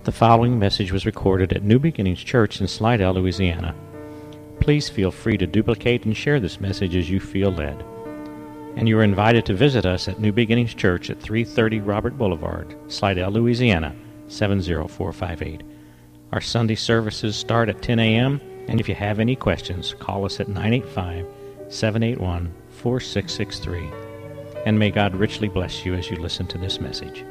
The following message was recorded at New Beginnings Church in Slidell, Louisiana. Please feel free to duplicate and share this message as you feel led. And you are invited to visit us at New Beginnings Church at 330 Robert Boulevard, Slidell, Louisiana, 70458. Our Sunday services start at 10 a.m., and if you have any questions, call us at 985-781-4663. And may God richly bless you as you listen to this message.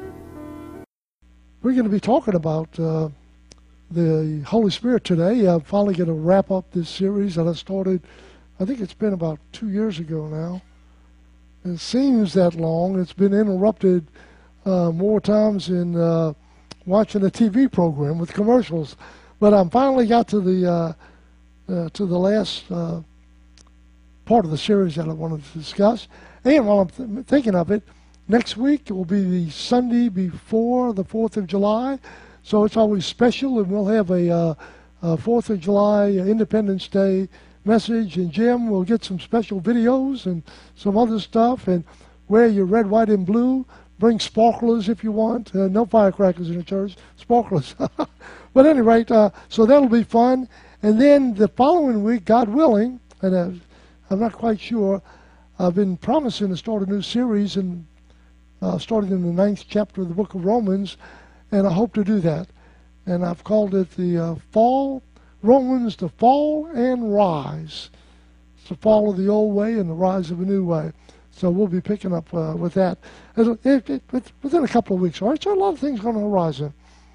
We're going to be talking about the Holy Spirit today. I'm finally going to wrap up this series that I started, I think it's been about 2 years ago now. It seems that long. It's been interrupted more times in watching a TV program with commercials. But I finally got to the last part of the series that I wanted to discuss. And while I'm thinking of it, next week will be the Sunday before the 4th of July, so it's always special, and we'll have a 4th of July Independence Day message, and Jim will get some special videos and some other stuff, and wear your red, white, and blue. Bring sparklers if you want. No firecrackers in the church, sparklers. But at any rate, so that'll be fun. And then the following week, God willing, and I'm not quite sure, I've been promising to start a new series, and starting in the 9th chapter of the book of Romans, and I hope to do that. And I've called it the Romans, the fall and rise. It's the fall of the old way and the rise of a new way. So we'll be picking up with that within a couple of weeks. All right, so a lot of things on the horizon.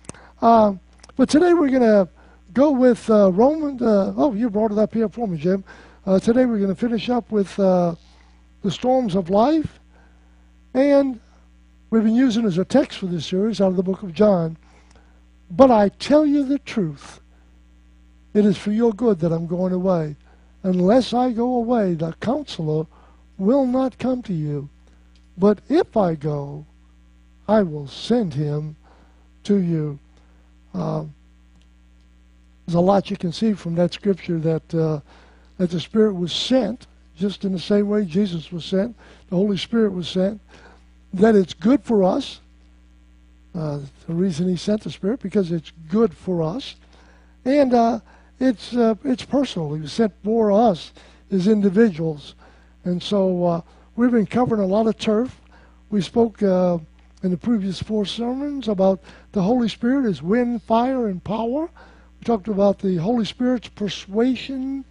But today we're going to go with Romans. You brought it up here for me, Jim. Today we're going to finish up with the storms of life. And we've been using as a text for this series out of the book of John. But I tell you the truth, it is for your good that I'm going away. Unless I go away, the Counselor will not come to you. But if I go, I will send him to you. There's a lot you can see from that scripture that the Spirit was sent, just in the same way Jesus was sent, the Holy Spirit was sent, that it's good for us. The reason he sent the Spirit, because it's good for us. And it's personal. He was sent for us as individuals. And so we've been covering a lot of turf. We spoke in the previous 4 sermons about the Holy Spirit as wind, fire, and power. We talked about the Holy Spirit's persuading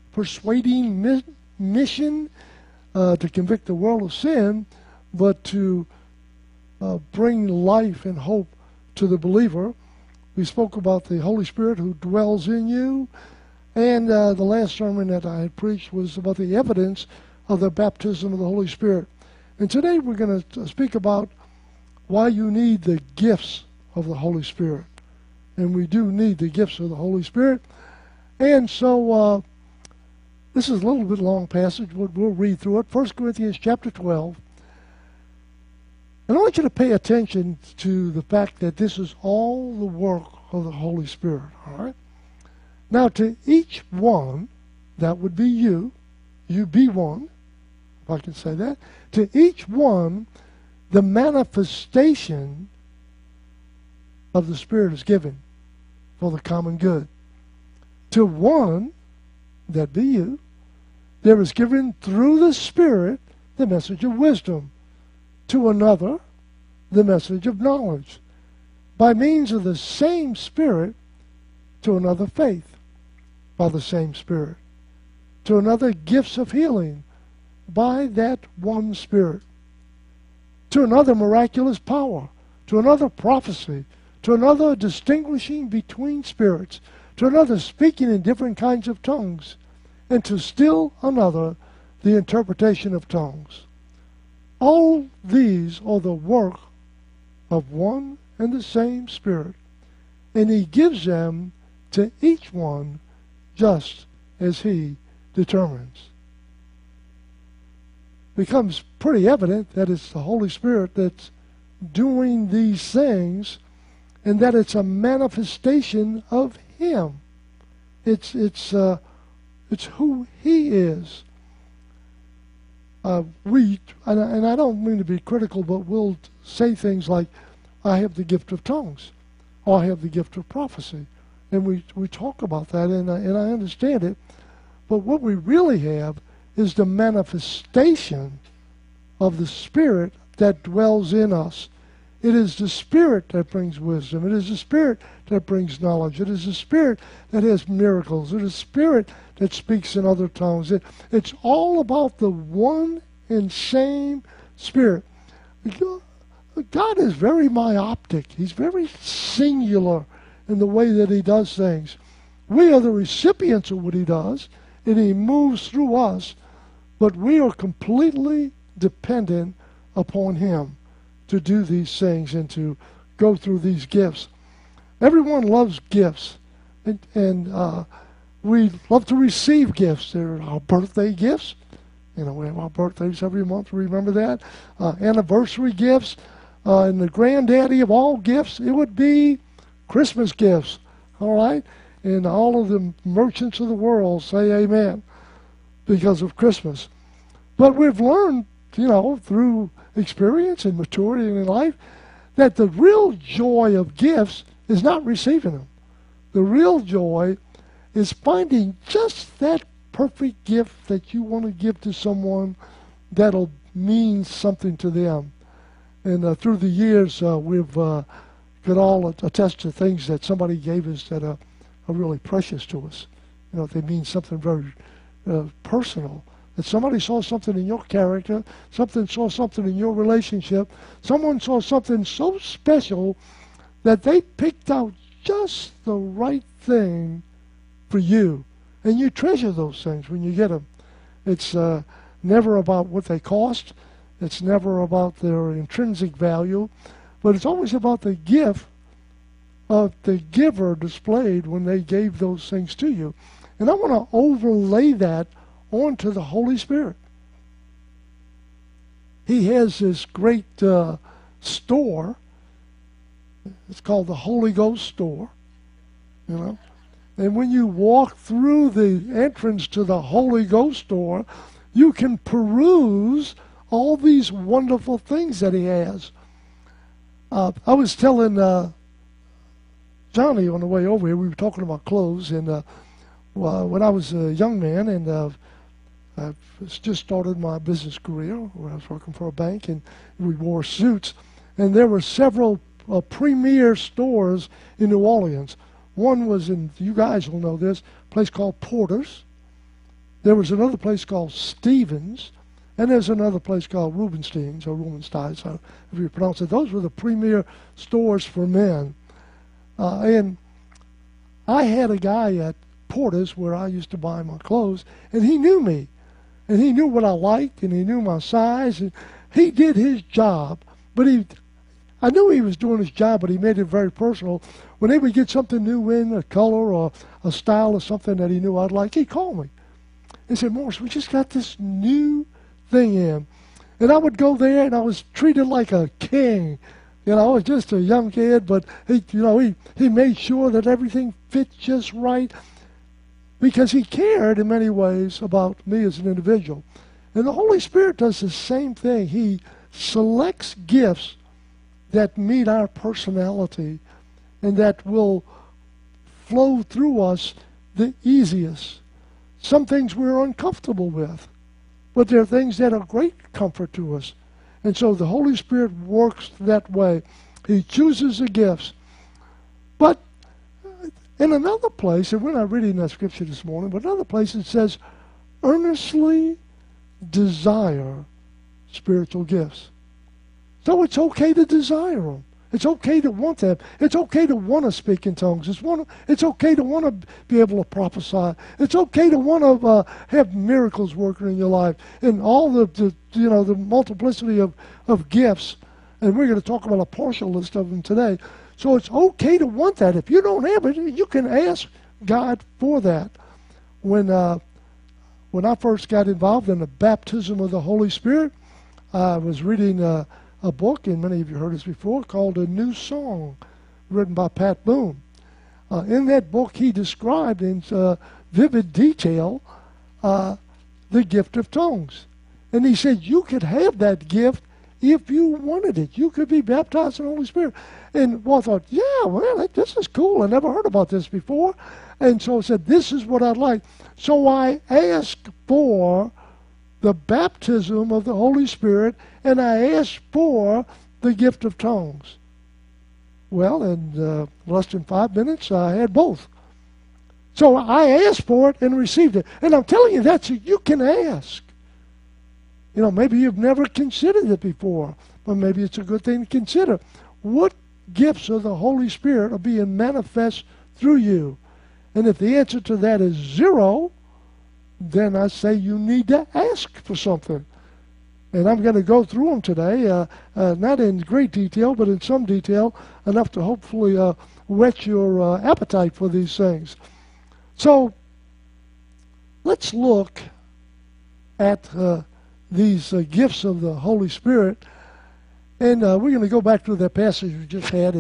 mission to convict the world of sin, but to bring life and hope to the believer. We spoke about the Holy Spirit who dwells in you. And the last sermon that I had preached was about the evidence of the baptism of the Holy Spirit. And today we're going to speak about why you need the gifts of the Holy Spirit. And we do need the gifts of the Holy Spirit. And so this is a little bit long passage, but we'll read through it. 1 Corinthians chapter 12. And I want you to pay attention to the fact that this is all the work of the Holy Spirit, all right? Now, to each one, that would be you be one, if I can say that, to each one, the manifestation of the Spirit is given for the common good. To one, that be you, there is given through the Spirit the message of wisdom. To another, the message of knowledge. By means of the same Spirit, to another faith, by the same Spirit. To another gifts of healing, by that one Spirit. To another miraculous power. To another prophecy. To another distinguishing between spirits. To another speaking in different kinds of tongues. And to still another the interpretation of tongues. All these are the work of one and the same Spirit, and he gives them to each one just as he determines. It becomes pretty evident that it's the Holy Spirit that's doing these things, and that it's a manifestation of him. It's who he is. And I don't mean to be critical, but we'll say things like, I have the gift of tongues. or I have the gift of prophecy. And we talk about that, and I understand it. But what we really have is the manifestation of the Spirit that dwells in us. It is the Spirit that brings wisdom. It is the Spirit that brings knowledge. It is the Spirit that has miracles. It is the Spirit that speaks in other tongues. It's all about the one and same Spirit. God is very myopic. He's very singular in the way that he does things. We are the recipients of what he does, and he moves through us, but we are completely dependent upon him to do these things and to go through these gifts. Everyone loves gifts, and we love to receive gifts. They're our birthday gifts. You know, we have our birthdays every month. Remember that? Anniversary gifts. And the granddaddy of all gifts, it would be Christmas gifts. All right? And all of the merchants of the world say amen because of Christmas. But we've learned, you know, through experience and maturity in life, that the real joy of gifts is not receiving them. The real joy is finding just that perfect gift that you want to give to someone that'll mean something to them. And through the years, we've could all attest to things that somebody gave us that are really precious to us. You know, they mean something very personal. That somebody saw something in your character, saw something in your relationship, someone saw something so special that they picked out just the right thing for you. And you treasure those things when you get them. It's never about what they cost. It's never about their intrinsic value. But it's always about the gift of the giver displayed when they gave those things to you. And I want to overlay that onto the Holy Spirit. He has this great store. It's called the Holy Ghost store. You know? And when you walk through the entrance to the Holy Ghost store, you can peruse all these wonderful things that he has. I was telling Johnny on the way over here, we were talking about clothes, and when I was a young man, and I just started my business career, where I was working for a bank, and we wore suits, and there were several premier stores in New Orleans. One was in, you guys will know this, a place called Porter's. There was another place called Stevens, and there's another place called Rubenstein's, or Rubenstein's, so if you pronounce it. Those were the premier stores for men. And I had a guy at Porter's where I used to buy my clothes, and he knew me. And he knew what I liked, and he knew my size, and he did his job. But I knew he was doing his job, but he made it very personal. When he would get something new in, a color or a style or something that he knew I'd like, he'd call me. He said, Morris, we just got this new thing in. And I would go there, and I was treated like a king. You know, I was just a young kid, but he made sure that everything fit just right because he cared in many ways about me as an individual. And the Holy Spirit does the same thing. He selects gifts that meet our personality and that will flow through us the easiest. Some things we're uncomfortable with, but there are things that are great comfort to us. And so the Holy Spirit works that way. He chooses the gifts. But in another place, and we're not reading that scripture this morning, but another place it says, earnestly desire spiritual gifts. So it's okay to desire them. It's okay to want them. It's okay to want to speak in tongues. It's okay to want to be able to prophesy. It's okay to want to have miracles working in your life and all the multiplicity of gifts. And we're going to talk about a partial list of them today. So it's okay to want that. If you don't have it, you can ask God for that. When I first got involved in the baptism of the Holy Spirit, I was reading a book, and many of you heard this before, called A New Song, written by Pat Boone. In that book, he described in vivid detail the gift of tongues. And he said you could have that gift if you wanted it. You could be baptized in the Holy Spirit. And I thought, yeah, well, this is cool. I never heard about this before. And so I said, this is what I'd like. So I asked for the baptism of the Holy Spirit, and I asked for the gift of tongues. Well, in less than 5 minutes, I had both. So I asked for it and received it. And I'm telling you, you can ask. Maybe you've never considered it before, but maybe it's a good thing to consider. What gifts of the Holy Spirit are being manifest through you? And if the answer to that is 0, then I say you need to ask for something. And I'm going to go through them today, not in great detail, but in some detail, enough to hopefully whet your appetite for these things. So let's look at these gifts of the Holy Spirit. And we're going to go back to that passage we just had.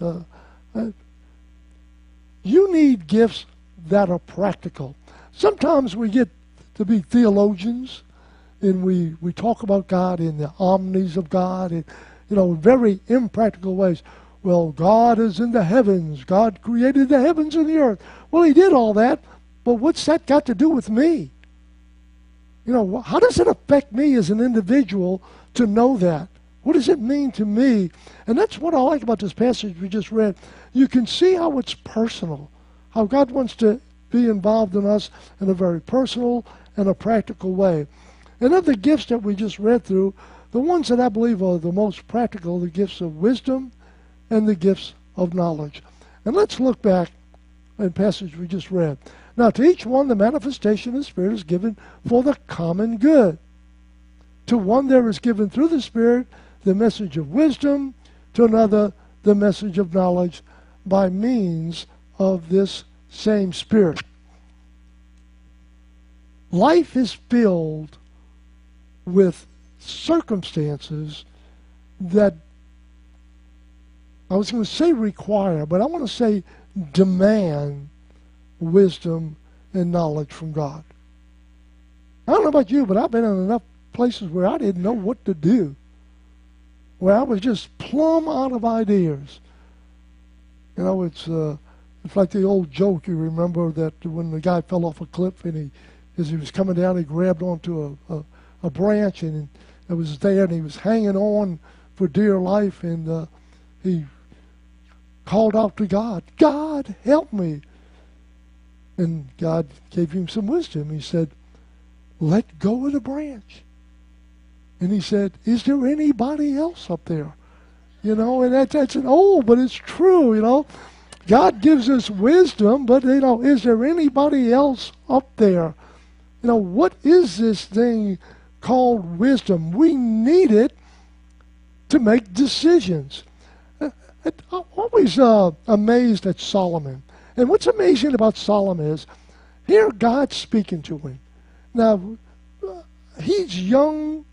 You need gifts that are practical. Sometimes we get to be theologians, and we talk about God in the omnis of God, and very impractical ways. Well, God is in the heavens. God created the heavens and the earth. Well, He did all that, but what's that got to do with me? How does it affect me as an individual to know that? What does it mean to me? And that's what I like about this passage we just read. You can see how it's personal, how God wants to be involved in us in a very personal and a practical way. And of the gifts that we just read through, the ones that I believe are the most practical, the gifts of wisdom and the gifts of knowledge. And let's look back at the passage we just read. Now, to each one, the manifestation of the Spirit is given for the common good. To one, there is given through the Spirit the message of wisdom, to another, the message of knowledge by means of this same Spirit. Life is filled with circumstances that, I was going to say require, but I want to say demand wisdom and knowledge from God. I don't know about you, but I've been in enough places where I didn't know what to do, where I was just plumb out of ideas. It's like the old joke, you remember, that when the guy fell off a cliff and as he was coming down, he grabbed onto a branch and it was there, and he was hanging on for dear life, and he called out to God, God, help me. And God gave him some wisdom. He said, let go of the branch. And he said, is there anybody else up there? And that's an old, but it's true, God gives us wisdom, but, is there anybody else up there? What is this thing called wisdom? We need it to make decisions. I'm always amazed at Solomon. And what's amazing about Solomon is, here God's speaking to him. Now, he's young,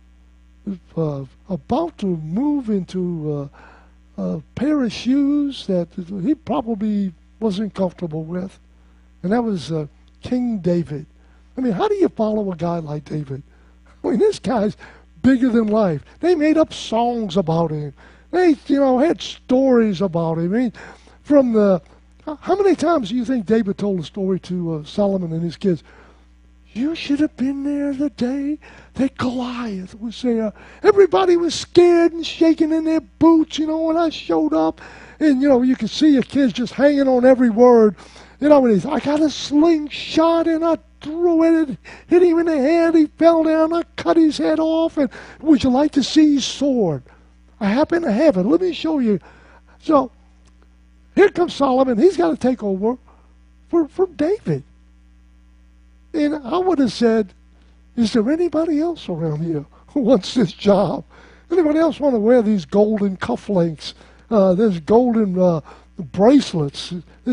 about to move into a pair of shoes that he probably wasn't comfortable with. And that was King David. How do you follow a guy like David? This guy's bigger than life. They made up songs about him. They, had stories about him. How many times do you think David told a story to Solomon and his kids? You should have been there the day that Goliath was there. Everybody was scared and shaking in their boots, when I showed up. And, you could see your kids just hanging on every word. And I got a slingshot and I threw it, hit him in the head, he fell down, I cut his head off, and would you like to see his sword? I happen to have it. Let me show you. So, here comes Solomon. He's got to take over for David. And I would have said, is there anybody else around here who wants this job? Anybody else want to wear these golden cufflinks? There's golden bracelets.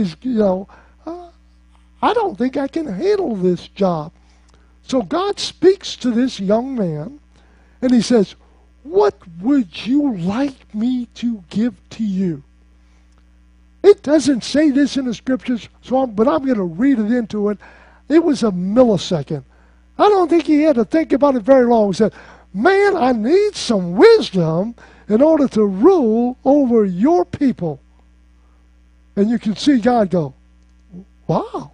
I don't think I can handle this job. So God speaks to this young man, and he says, what would you like me to give to you? It doesn't say this in the scriptures, but I'm going to read it into it. It was a millisecond. I don't think he had to think about it very long. He said, man, I need some wisdom in order to rule over your people. And you can see God go, wow.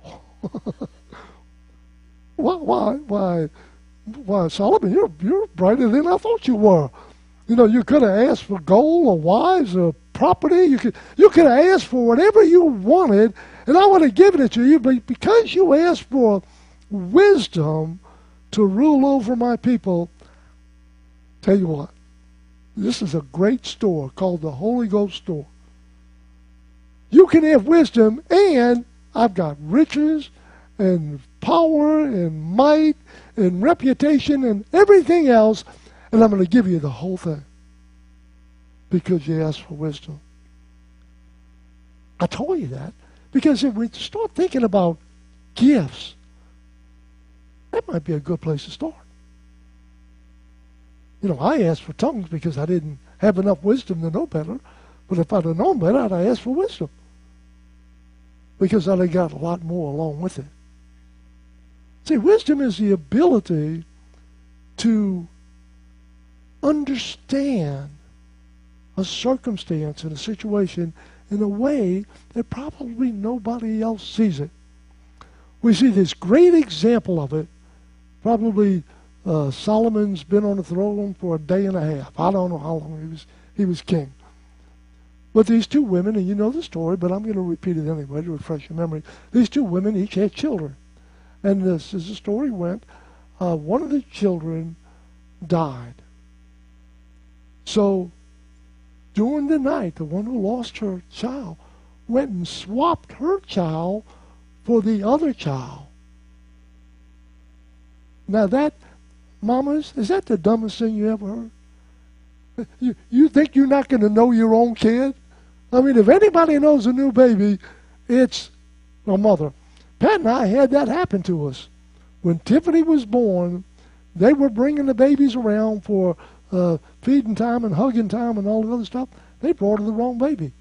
Why, Solomon, you're brighter than I thought you were. You know, you could have asked for gold or wives or property. You could have asked for whatever you wanted, and I would have given it to you. But because you asked for wisdom to rule over my people, tell you what, this is a great store called the Holy Ghost store. You can have wisdom, and I've got riches and power and might and reputation and everything else, and I'm going to give you the whole thing because you asked for wisdom. I told you that because if we start thinking about gifts, that might be a good place to start. You know, I asked for tongues because I didn't have enough wisdom to know better, but if I'd have known better, I'd have asked for wisdom because I'd have got a lot more along with it. See, wisdom is the ability to understand a circumstance and a situation in a way that probably nobody else sees it. We see this great example of it. Probably Solomon's been on the throne for a day and a half. I don't know how long he was king. But these two women, and you know the story, but I'm going to repeat it anyway to refresh your memory. These two women each had children. And as the story went, one of the children died. So during the night, the one who lost her child went and swapped her child for the other child. Now that, mamas, is that the dumbest thing you ever heard? You think you're not going to know your own kid? I mean, if anybody knows a new baby, it's a mother. Pat and I had that happen to us. When Tiffany was born, they were bringing the babies around for feeding time and hugging time and all the other stuff. They brought her the wrong baby.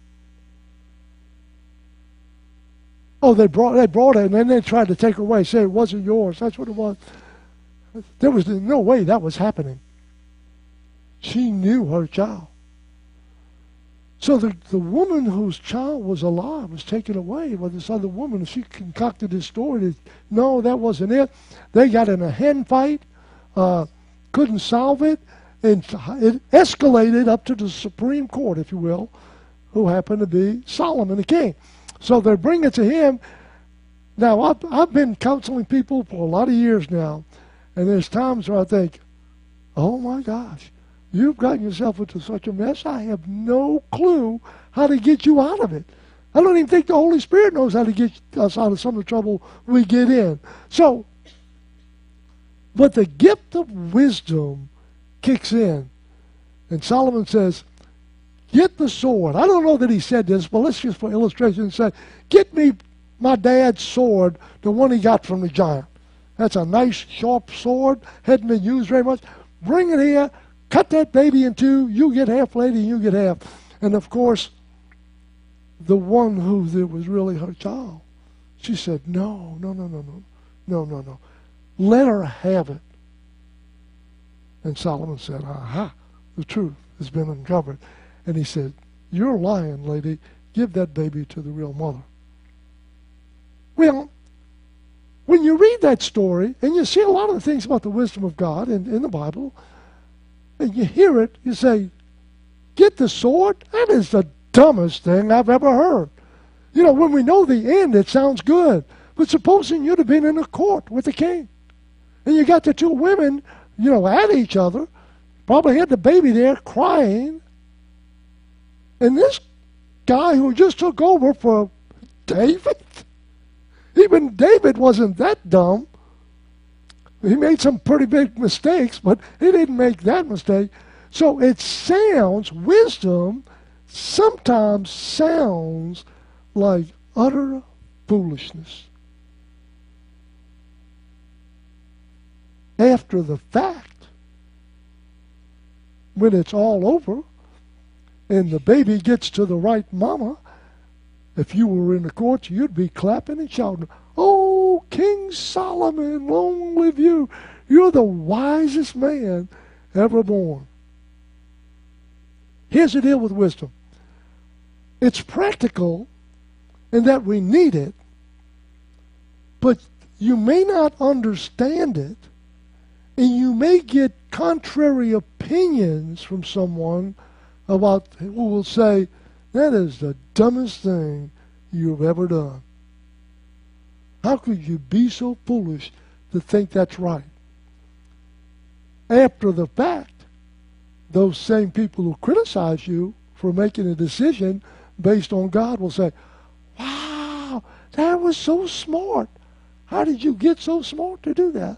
Oh, they brought it, and then they tried to take her away, say it wasn't yours. That's what it was. There was no way that was happening. She knew her child. So the woman whose child was alive was taken away by this other woman. She concocted this story that, no, that wasn't it. They got in a hen fight, couldn't solve it, and it escalated up to the Supreme Court, if you will, who happened to be Solomon, the king. So they bring it to him. Now, I've been counseling people for a lot of years now, and there's times where I think, oh my gosh, you've gotten yourself into such a mess, I have no clue how to get you out of it. I don't even think the Holy Spirit knows how to get us out of some of the trouble we get in. So, but the gift of wisdom kicks in. And Solomon says, get the sword. I don't know that he said this, but let's just for illustration say, get me my dad's sword, the one he got from the giant. That's a nice, sharp sword, hadn't been used very much. Bring it here. Cut that baby in two. You get half, lady, you get half. And of course, the one who was really her child, she said, no. Let her have it. And Solomon said, aha, the truth has been uncovered. And he said, you're lying, lady. Give that baby to the real mother. Well, when you read that story, and you see a lot of the things about the wisdom of God in the Bible, and you hear it, you say, get the sword? That is the dumbest thing I've ever heard. You know, when we know the end, it sounds good. But supposing you'd have been in a court with the king, and you got the two women, you know, at each other, probably had the baby there crying, and this guy who just took over for David, even David wasn't that dumb. He made some pretty big mistakes, but he didn't make that mistake. So it sounds, wisdom sometimes sounds like utter foolishness. After the fact, when it's all over and the baby gets to the right mama, if you were in the courts, you'd be clapping and shouting, oh, King Solomon, long live you. You're the wisest man evermore. Here's the deal with wisdom. It's practical in that we need it, but you may not understand it, and you may get contrary opinions from someone about who will say, that is the dumbest thing you've ever done. How could you be so foolish to think that's right? After the fact, those same people who criticize you for making a decision based on God will say, wow, that was so smart. How did you get so smart to do that?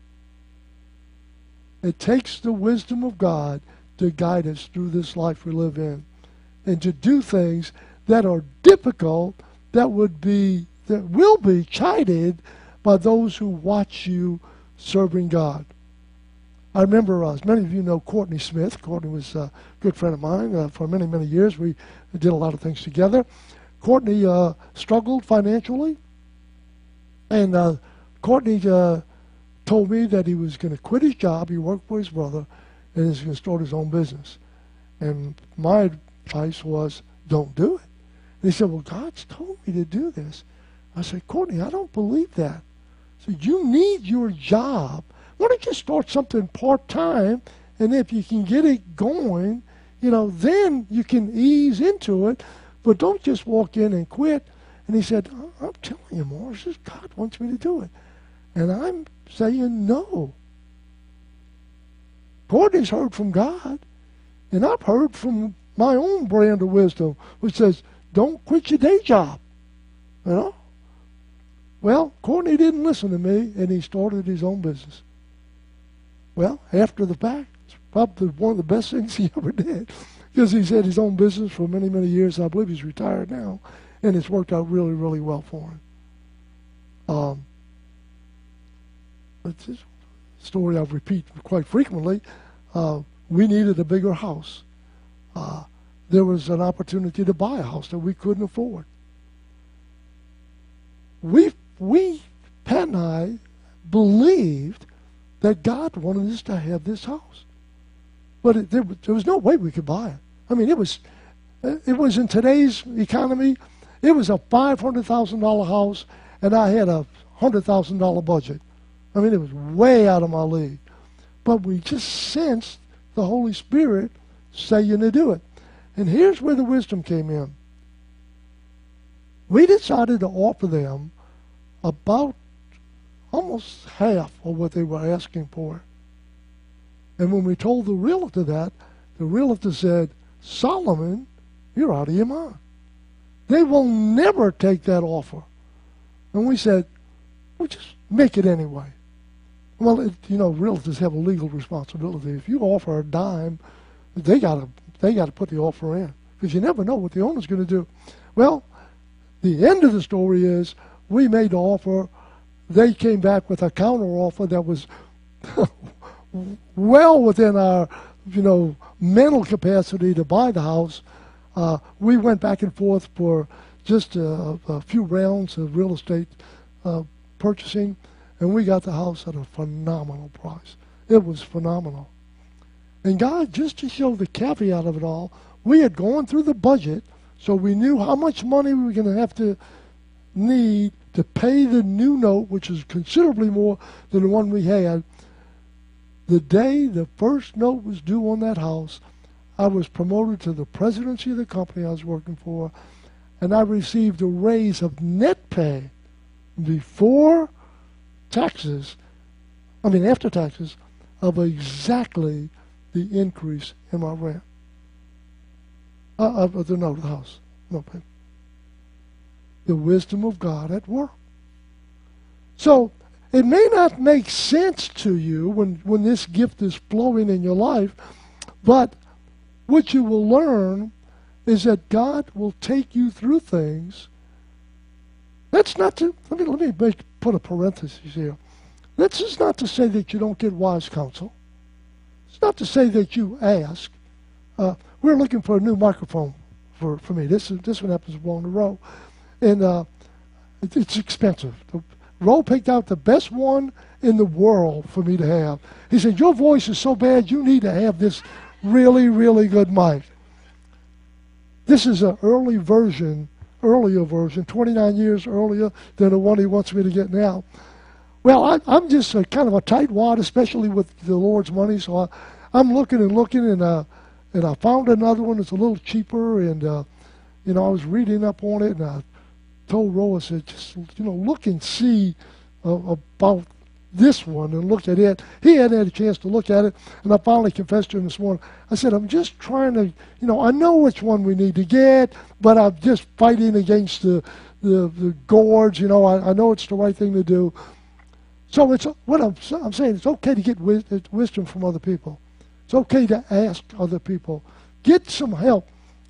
It takes the wisdom of God to guide us through this life we live in, and to do things that are difficult, that will be chided by those who watch you serving God. I remember, as many of you know, Courtney Smith. Courtney was a good friend of mine for many, many years. We did a lot of things together. Courtney struggled financially, and Courtney told me that he was going to quit his job. He worked for his brother, and he was going to start his own business. And my advice was, don't do it. And he said, well, God's told me to do this. I said, Courtney, I don't believe that. I said, you need your job. Why don't you start something part-time, and if you can get it going, then you can ease into it, but don't just walk in and quit. And he said, I'm telling you, Morris, God wants me to do it. And I'm saying no. Courtney's heard from God, and I've heard from my own brand of wisdom, which says, don't quit your day job. Well, Courtney didn't listen to me, and he started his own business. Well, after the fact, it's probably one of the best things he ever did, because he's had his own business for many, many years. I believe he's retired now, and it's worked out really, really well for him. It's a story I repeat quite frequently. We needed a bigger house. There was an opportunity to buy a house that we couldn't afford. Pat and I, believed that God wanted us to have this house. But there was no way we could buy it. I mean, it was in today's economy, it was a $500,000 house, and I had a $100,000 budget. I mean, it was way out of my league. But we just sensed the Holy Spirit saying to do it. And here's where the wisdom came in. We decided to offer them about almost half of what they were asking for. And when we told the realtor that, the realtor said, Solomon, you're out of your mind. They will never take that offer. And we said, well, just make it anyway. Well, realtors have a legal responsibility. If you offer a dime, they got to put the offer in, because you never know what the owner's going to do. Well, the end of the story is we made the offer. They came back with a counter offer that was well within our, mental capacity to buy the house. We went back and forth for just a few rounds of real estate purchasing, and we got the house at a phenomenal price. It was phenomenal. And God, just to show the caveat of it all, we had gone through the budget, so we knew how much money we were going to have to need to pay the new note, which is considerably more than the one we had. The day the first note was due on that house, I was promoted to the presidency of the company I was working for, and I received a raise of net pay before taxes, after taxes, of exactly the increase in my rent. Of the note of the house. No pay. The wisdom of God at work. So, it may not make sense to you when this gift is flowing in your life, but what you will learn is that God will take you through things. That's not to, let me put a parenthesis here. This is not to say that you don't get wise counsel. It's not to say that you ask. We're looking for a new microphone for me. This one happens along the row. And it's expensive. Roe picked out the best one in the world for me to have. He said, your voice is so bad, you need to have this really, really good mic. This is an earlier version, 29 years earlier than the one he wants me to get now. Well, I'm just kind of a tightwad, especially with the Lord's money, so I'm looking, and I found another one that's a little cheaper, and I was reading up on it, and I told Roe, I said, just look and see about this one, and looked at it. He hadn't had a chance to look at it, and I finally confessed to him this morning. I said, I'm just trying to, I know which one we need to get, but I'm just fighting against the gourds. I know it's the right thing to do. So it's what I'm saying. It's okay to get wisdom from other people. It's okay to ask other people. Get some help.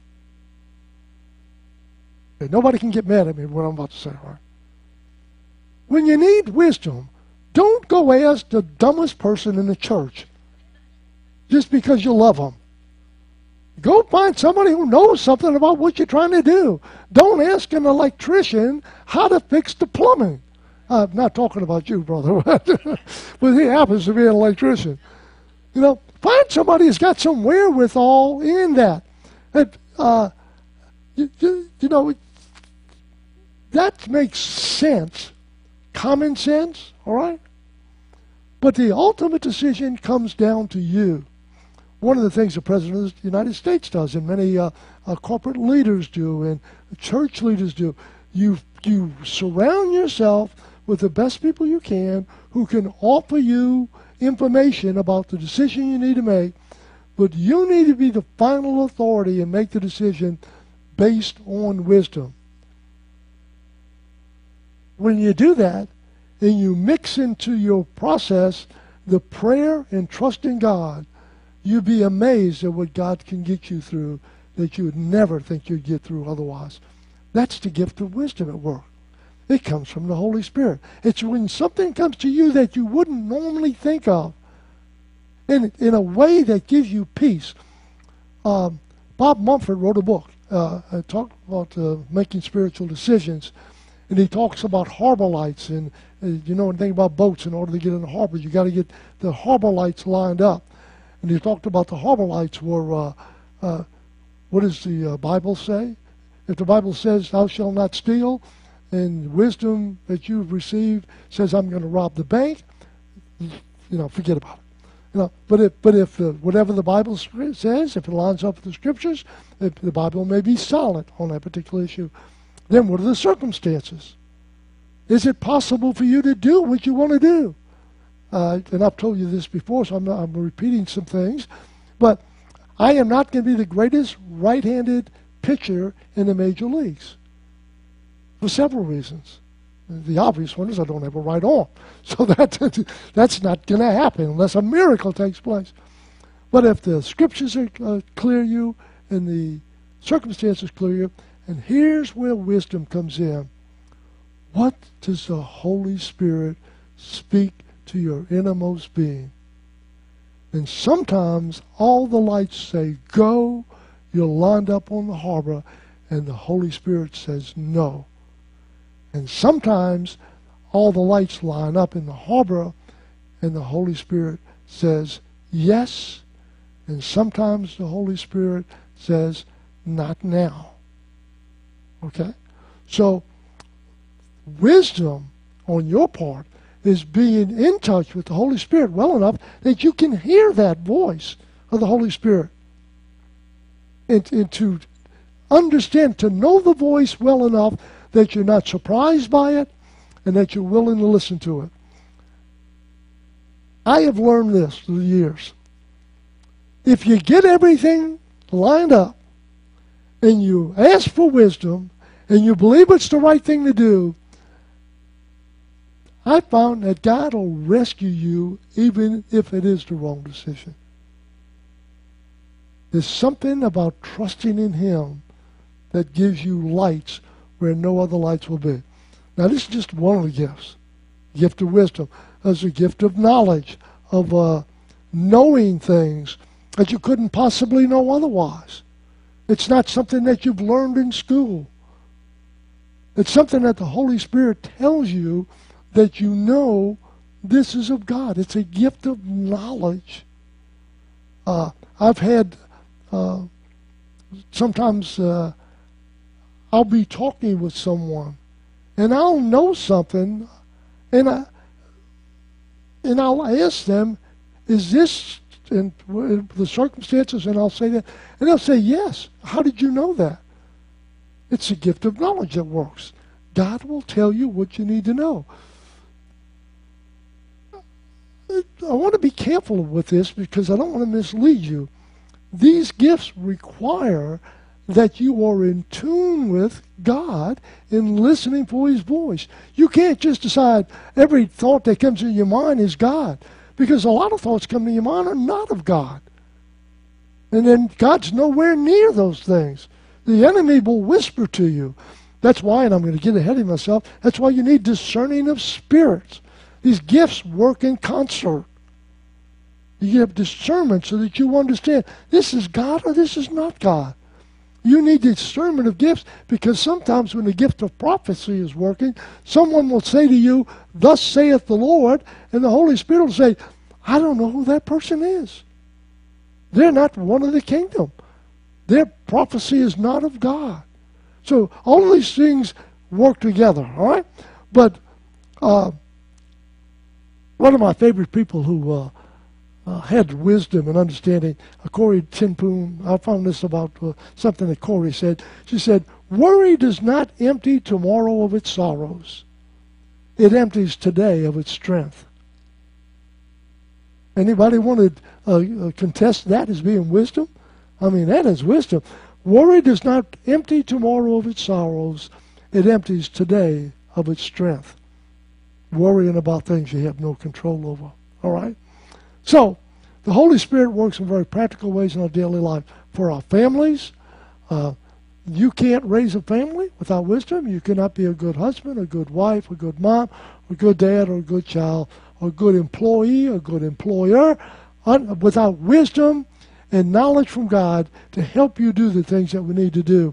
Okay, nobody can get mad at me when I'm about to say, all right? When you need wisdom, don't go ask the dumbest person in the church just because you love them. Go find somebody who knows something about what you're trying to do. Don't ask an electrician how to fix the plumbing. I'm not talking about you, brother, but he happens to be an electrician. Find somebody who's got some wherewithal in that. That makes sense, common sense, all right? But the ultimate decision comes down to you. One of the things the President of the United States does, and many corporate leaders do, and church leaders do, you surround yourself with the best people you can who can offer you information about the decision you need to make, but you need to be the final authority and make the decision based on wisdom. When you do that, and you mix into your process the prayer and trust in God, you'd be amazed at what God can get you through that you would never think you'd get through otherwise. That's the gift of wisdom at work. It comes from the Holy Spirit. It's when something comes to you that you wouldn't normally think of in a way that gives you peace. Bob Mumford wrote a book, talked about making spiritual decisions, and he talks about harbor lights, and anything about boats. In order to get in the harbor, you got to get the harbor lights lined up. And he talked about the harbor lights were, what does the Bible say? If the Bible says, thou shalt not steal, and wisdom that you've received says, I'm going to rob the bank, forget about it. But if whatever the Bible says, if it lines up with the Scriptures, if the Bible may be solid on that particular issue, then what are the circumstances? Is it possible for you to do what you want to do? And I've told you this before, so I'm repeating some things. But I am not going to be the greatest right-handed pitcher in the major leagues for several reasons. The obvious one is I don't have a right arm. So that's not going to happen unless a miracle takes place. But if the Scriptures are clear you and the circumstances clear you, and here's where wisdom comes in. What does the Holy Spirit speak to your innermost being? And sometimes all the lights say, go, you're lined up on the harbor, and the Holy Spirit says, no. And sometimes all the lights line up in the harbor, and the Holy Spirit says, yes. And sometimes the Holy Spirit says, not now. Okay? So, wisdom on your part is being in touch with the Holy Spirit well enough that you can hear that voice of the Holy Spirit. And to understand, to know the voice well enough that you're not surprised by it and that you're willing to listen to it. I have learned this through the years. If you get everything lined up and you ask for wisdom and you believe it's the right thing to do, I found that God will rescue you even if it is the wrong decision. There's something about trusting in Him that gives you lights where no other lights will be. Now, this is just one of the gifts. Gift of wisdom. There's a gift of knowledge, of knowing things that you couldn't possibly know otherwise. It's not something that you've learned in school. It's something that the Holy Spirit tells you that you know this is of God. It's a gift of knowledge. I've had, sometimes I'll be talking with someone, and I'll know something, and I'll ask them, is this in the circumstances? And I'll say that, and they'll say, yes. How did you know that? It's a gift of knowledge that works. God will tell you what you need to know. I want to be careful with this because I don't want to mislead you. These gifts require that you are in tune with God and listening for His voice. You can't just decide every thought that comes to your mind is God, because a lot of thoughts come to your mind are not of God. And then God's nowhere near those things. The enemy will whisper to you. That's why, and I'm going to get ahead of myself, that's why you need discerning of spirits. These gifts work in concert. You have discernment so that you understand this is God or this is not God. You need discernment of gifts, because sometimes when the gift of prophecy is working, someone will say to you, thus saith the Lord, and the Holy Spirit will say, I don't know who that person is. They're not one of the kingdom. Their prophecy is not of God. So all of these things work together, all right? But one of my favorite people who had wisdom and understanding, Corrie ten Boom, I found this about something that Corrie said. She said, worry does not empty tomorrow of its sorrows. It empties today of its strength. Anybody want to contest that as being wisdom? I mean, that is wisdom. Worry does not empty tomorrow of its sorrows. It empties today of its strength. Worrying about things you have no control over. All right? So, the Holy Spirit works in very practical ways in our daily life. For our families, you can't raise a family without wisdom. You cannot be a good husband, a good wife, a good mom, a good dad, or a good child, or a good employee, a good employer, without wisdom and knowledge from God to help you do the things that we need to do.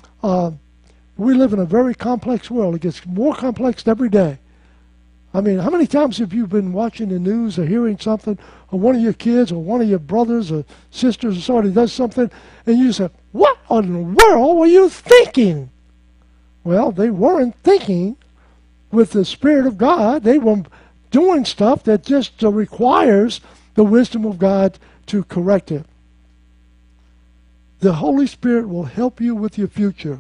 We live in a very complex world. It gets more complex every day. I mean, how many times have you been watching the news or hearing something, or one of your kids or one of your brothers or sisters or somebody does something, and you say, what in the world were you thinking? Well, they weren't thinking with the Spirit of God. They were doing stuff that just requires the wisdom of God to correct it. The Holy Spirit will help you with your future.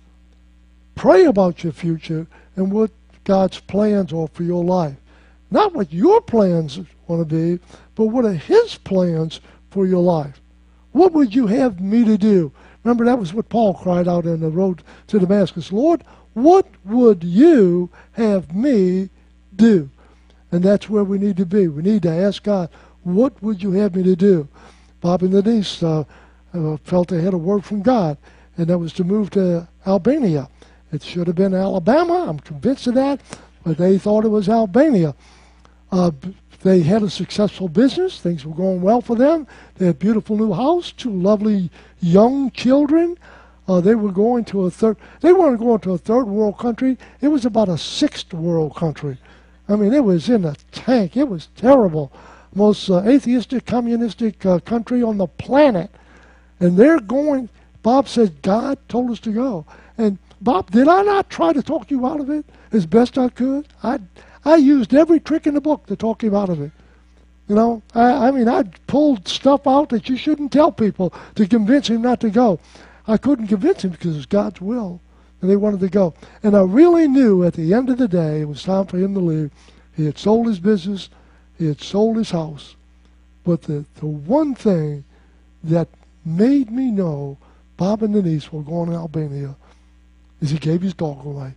Pray about your future and what God's plans are for your life. Not what your plans want to be, but what are His plans for your life. What would you have me to do? Remember, that was what Paul cried out on the road to Damascus. Lord, what would you have me do? And that's where we need to be. We need to ask God, what would you have me to do? Bob and Denise felt they had a word from God, and that was to move to Albania. It should have been Alabama. I'm convinced of that, but they thought it was Albania. They had a successful business. Things were going well for them. They had a beautiful new house, 2 lovely young children. They were going to a third. They weren't going to a third world country. It was about a 6th world country. I mean, it was in a tank. It was terrible. Most atheistic, communistic country on the planet. And they're going. Bob said, God told us to go. And Bob, did I not try to talk you out of it as best I could? I used every trick in the book to talk him out of it. You know, I mean, I pulled stuff out that you shouldn't tell people to convince him not to go. I couldn't convince him because it was God's will, and they wanted to go. And I really knew at the end of the day it was time for him to leave. He had sold his business. He had sold his house. But the one thing that made me know Bob and Denise were going to Albania is he gave his dog away.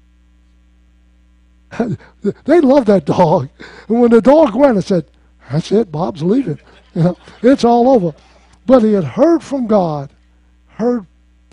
They loved that dog. And when the dog went, I said, that's it, Bob's leaving. You know, it's all over. But he had heard from God, and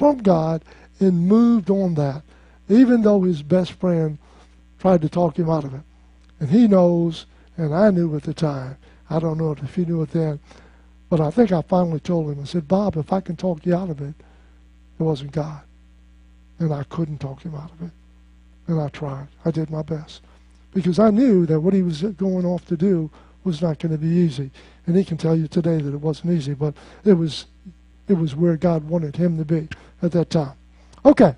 moved on that, even though his best friend tried to talk him out of it. And he knows, and I knew at the time. I don't know if he knew it then. But I think I finally told him, I said, Bob, if I can talk you out of it, it wasn't God. And I couldn't talk him out of it. And I tried. I did my best. because I knew that what he was going off to do was not going to be easy. And he can tell you today that it wasn't easy, but it was where God wanted him to be at that time. Okay.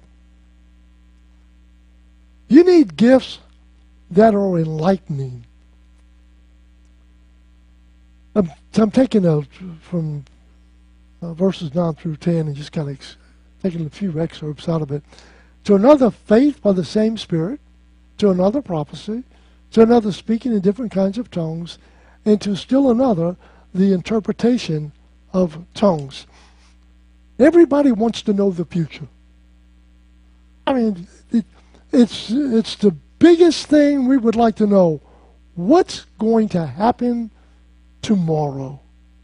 You need gifts that are enlightening. I'm taking from verses 9 through 10 and just kind of taking a few excerpts out of it. To another, faith by the same Spirit. To another, prophecy. To another, speaking in different kinds of tongues. And to still another, the interpretation of tongues. Everybody wants to know the future. I mean, it's the biggest thing we would like to know. What's going to happen tomorrow?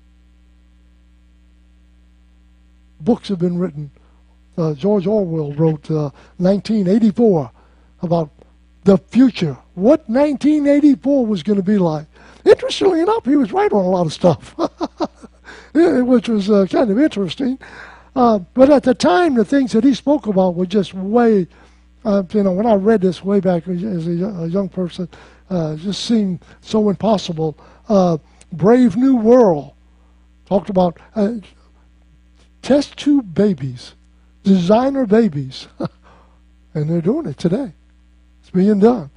Books have been written. George Orwell wrote 1984 about the future. What 1984 was going to be like. Interestingly enough, he was right on a lot of stuff, which was kind of interesting. But at the time, the things that he spoke about were just way, when I read this way back as a young person, just seemed so impossible. Brave New World talked about test tube babies, designer babies, and they're doing it today. It's being done.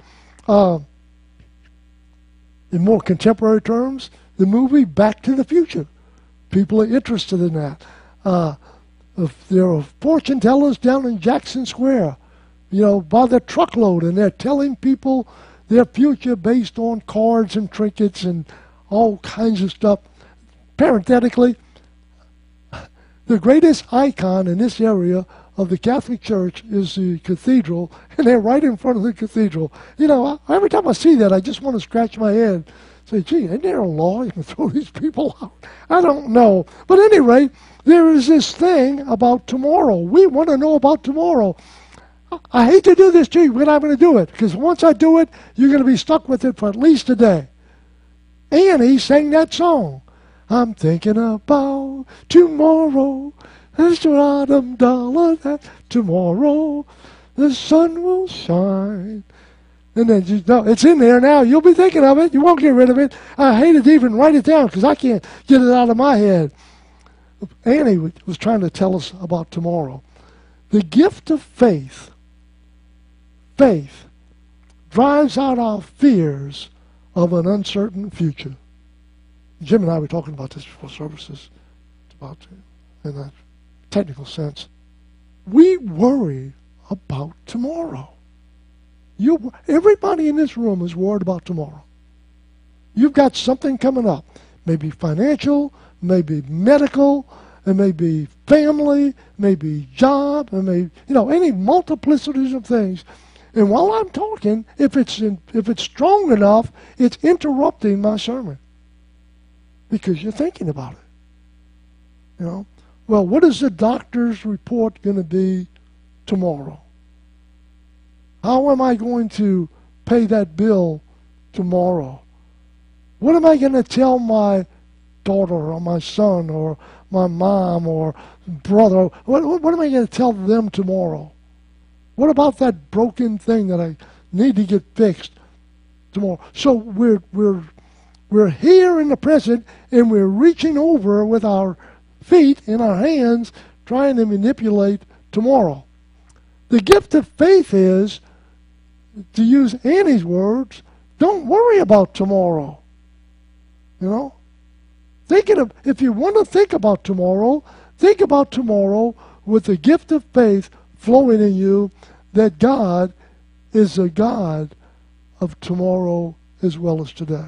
In more contemporary terms, the movie Back to the Future. People are interested in that. There are fortune tellers down in Jackson Square, by the truckload, and they're telling people their future based on cards and trinkets and all kinds of stuff. Parenthetically, the greatest icon in this area of the Catholic Church is the cathedral, and they're right in front of the cathedral. Every time I see that, I just want to scratch my head. Say, gee, isn't there a law you can throw these people out? I don't know. But anyway, there is this thing about tomorrow. We want to know about tomorrow. I hate to do this to you, but I'm going to do it, because once I do it, you're going to be stuck with it for at least a day. Annie sang that song. I'm thinking about tomorrow. That's what autumn dollar that tomorrow the sun will shine. And then it's in there now. You'll be thinking of it. You won't get rid of it. I hate to even write it down because I can't get it out of my head. Annie was trying to tell us about tomorrow. The gift of faith drives out our fears of an uncertain future. Jim and I were talking about this before services, about in a technical sense. We worry about tomorrow. Everybody in this room is worried about tomorrow. You've got something coming up. Maybe financial, maybe medical, it may be family, maybe job, it may, any multiplicities of things. And while I'm talking, if it's strong enough, it's interrupting my sermon because you're thinking about it. Well, what is the doctor's report going to be tomorrow? How am I going to pay that bill tomorrow? What am I going to tell my daughter or my son or my mom or brother? What am I going to tell them tomorrow? What about that broken thing that I need to get fixed tomorrow? So we're here in the present, and we're reaching over with our feet in our hands, trying to manipulate tomorrow. The gift of faith is, to use Annie's words, don't worry about tomorrow. If you want to think about tomorrow with the gift of faith flowing in you, that God is a God of tomorrow as well as today.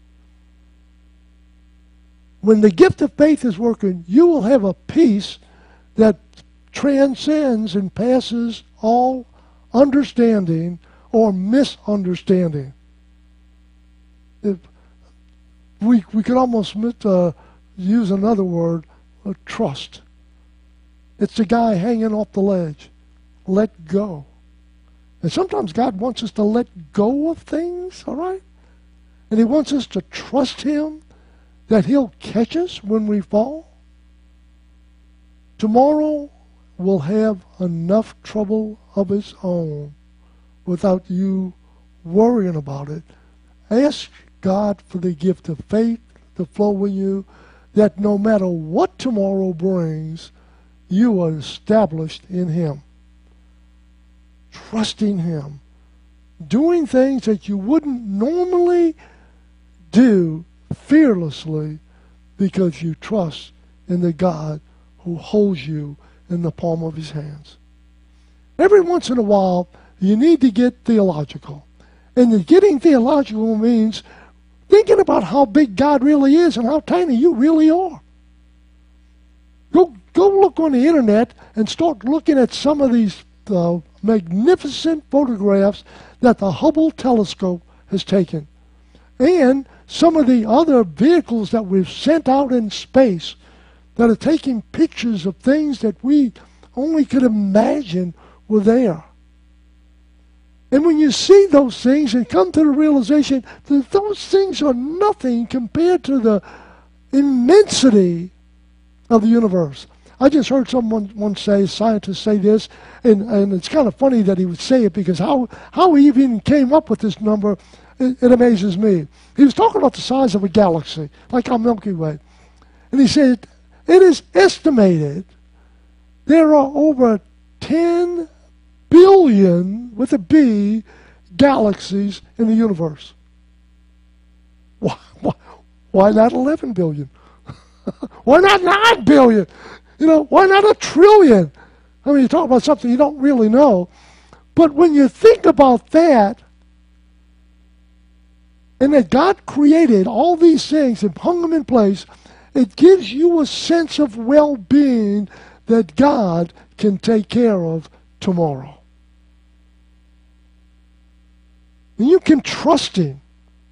When the gift of faith is working, you will have a peace that transcends and passes all understanding or misunderstanding. We could almost use another word, trust. It's the guy hanging off the ledge. Let go. And sometimes God wants us to let go of things, all right? And he wants us to trust him that he'll catch us when we fall. Tomorrow will have enough trouble of its own without you worrying about it. Ask God for the gift of faith to flow in you, that no matter what tomorrow brings, you are established in Him. Trusting Him. Doing things that you wouldn't normally do fearlessly because you trust in the God who holds you in the palm of His hands. Every once in a while, you need to get theological. And the getting theological means thinking about how big God really is and how tiny you really are. Go look on the internet and start looking at some of these magnificent photographs that the Hubble telescope has taken. And some of the other vehicles that we've sent out in space that are taking pictures of things that we only could imagine were there. And when you see those things and come to the realization that those things are nothing compared to the immensity of the universe. I just heard someone once say, scientists say this, and it's kind of funny that he would say it because how he even came up with this number, it amazes me. He was talking about the size of a galaxy, like our Milky Way. And he said, it is estimated there are over 10 billion, with a B, galaxies in the universe. Why not 11 billion? Why not 9 billion? Why not 1 trillion? I mean, you talk about something you don't really know. But when you think about that, and that God created all these things and hung them in place, it gives you a sense of well-being that God can take care of tomorrow. And you can trust Him.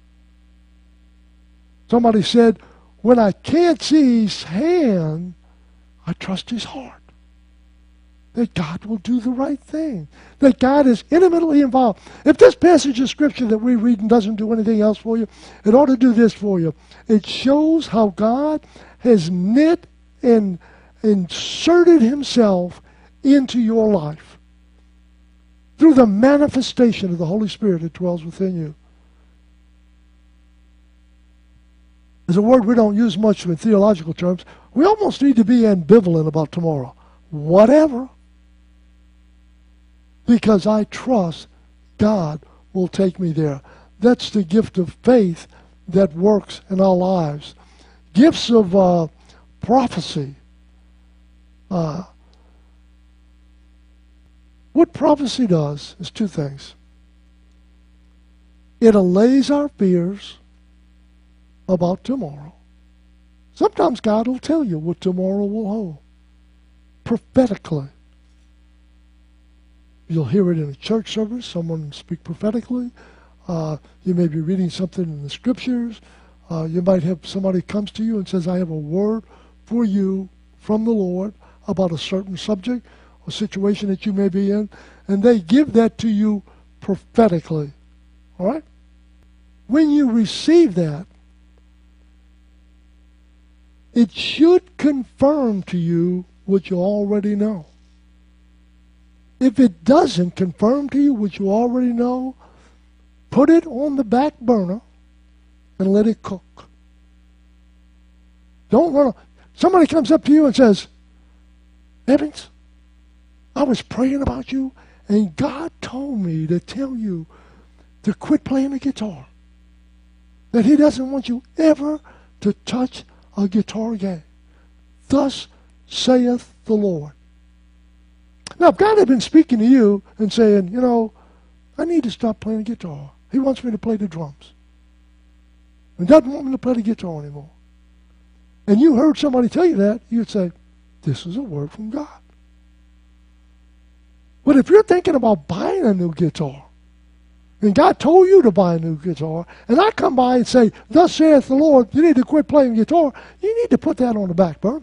Somebody said, when I can't see His hand, I trust His heart. That God will do the right thing. That God is intimately involved. If this passage of Scripture that we read and doesn't do anything else for you, it ought to do this for you. It shows how God has knit and inserted Himself into your life through the manifestation of the Holy Spirit that dwells within you. There's a word we don't use much in theological terms. We almost need to be ambivalent about tomorrow. Whatever. Because I trust God will take me there. That's the gift of faith that works in our lives. Gifts of prophecy. What prophecy does is two things. It allays our fears about tomorrow. Sometimes God will tell you what tomorrow will hold. Prophetically. You'll hear it in a church service. Someone speak prophetically. You may be reading something in the Scriptures. You might have somebody comes to you and says, I have a word for you from the Lord about a certain subject or situation that you may be in. And they give that to you prophetically. All right? When you receive that, it should confirm to you what you already know. If it doesn't confirm to you what you already know, put it on the back burner and let it cook. Don't run. Somebody comes up to you and says, Evans, I was praying about you, and God told me to tell you to quit playing the guitar. That He doesn't want you ever to touch a guitar again. Thus saith the Lord. Now, if God had been speaking to you and saying, I need to stop playing the guitar. He wants me to play the drums. He doesn't want me to play the guitar anymore. And you heard somebody tell you that, you'd say, this is a word from God. But if you're thinking about buying a new guitar, and God told you to buy a new guitar, and I come by and say, thus saith the Lord, you need to quit playing guitar, you need to put that on the back burner.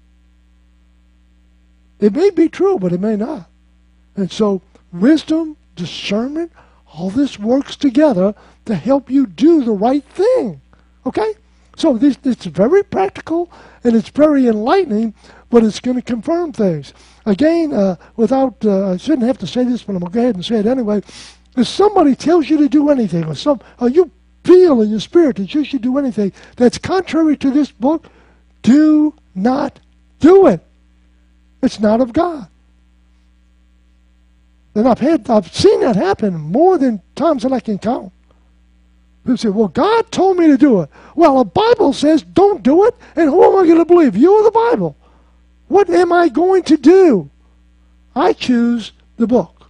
It may be true, but it may not. And so wisdom, discernment, all this works together to help you do the right thing. Okay? So it's very practical, and it's very enlightening, but it's going to confirm things. Again, I shouldn't have to say this, but I'm going to go ahead and say it anyway. If somebody tells you to do anything, or you feel in your spirit that you should do anything that's contrary to this book, do not do it. It's not of God. And I've seen that happen more than times than I can count. People say, well, God told me to do it. Well, the Bible says don't do it, and who am I going to believe, you or the Bible? What am I going to do? I choose the book.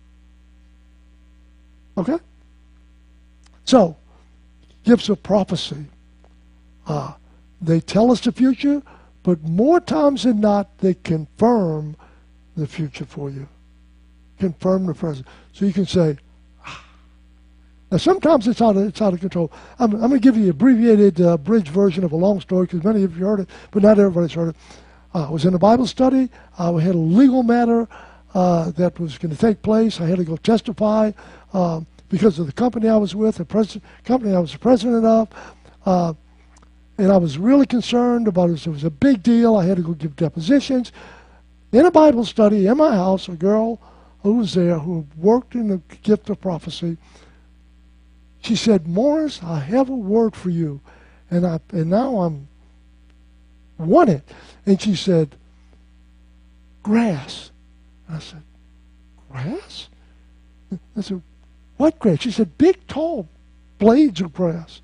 Okay? So, gifts of prophecy. They tell us the future, but more times than not, they confirm the future for you. Confirm the present. So you can say, now sometimes it's out of control. I'm going to give you an abbreviated abridged version of a long story because many of you heard it, but not everybody's heard it. I was in a Bible study. We had a legal matter that was going to take place. I had to go testify because of the company I was with, the company I was the president of. And I was really concerned about it. It was a big deal. I had to go give depositions. In a Bible study in my house, a girl who was there who worked in the gift of prophecy, she said, Morris, I have a word for you. And now I'm want it. And she said, grass. I said, grass? I said, what grass? She said, big, tall blades of grass.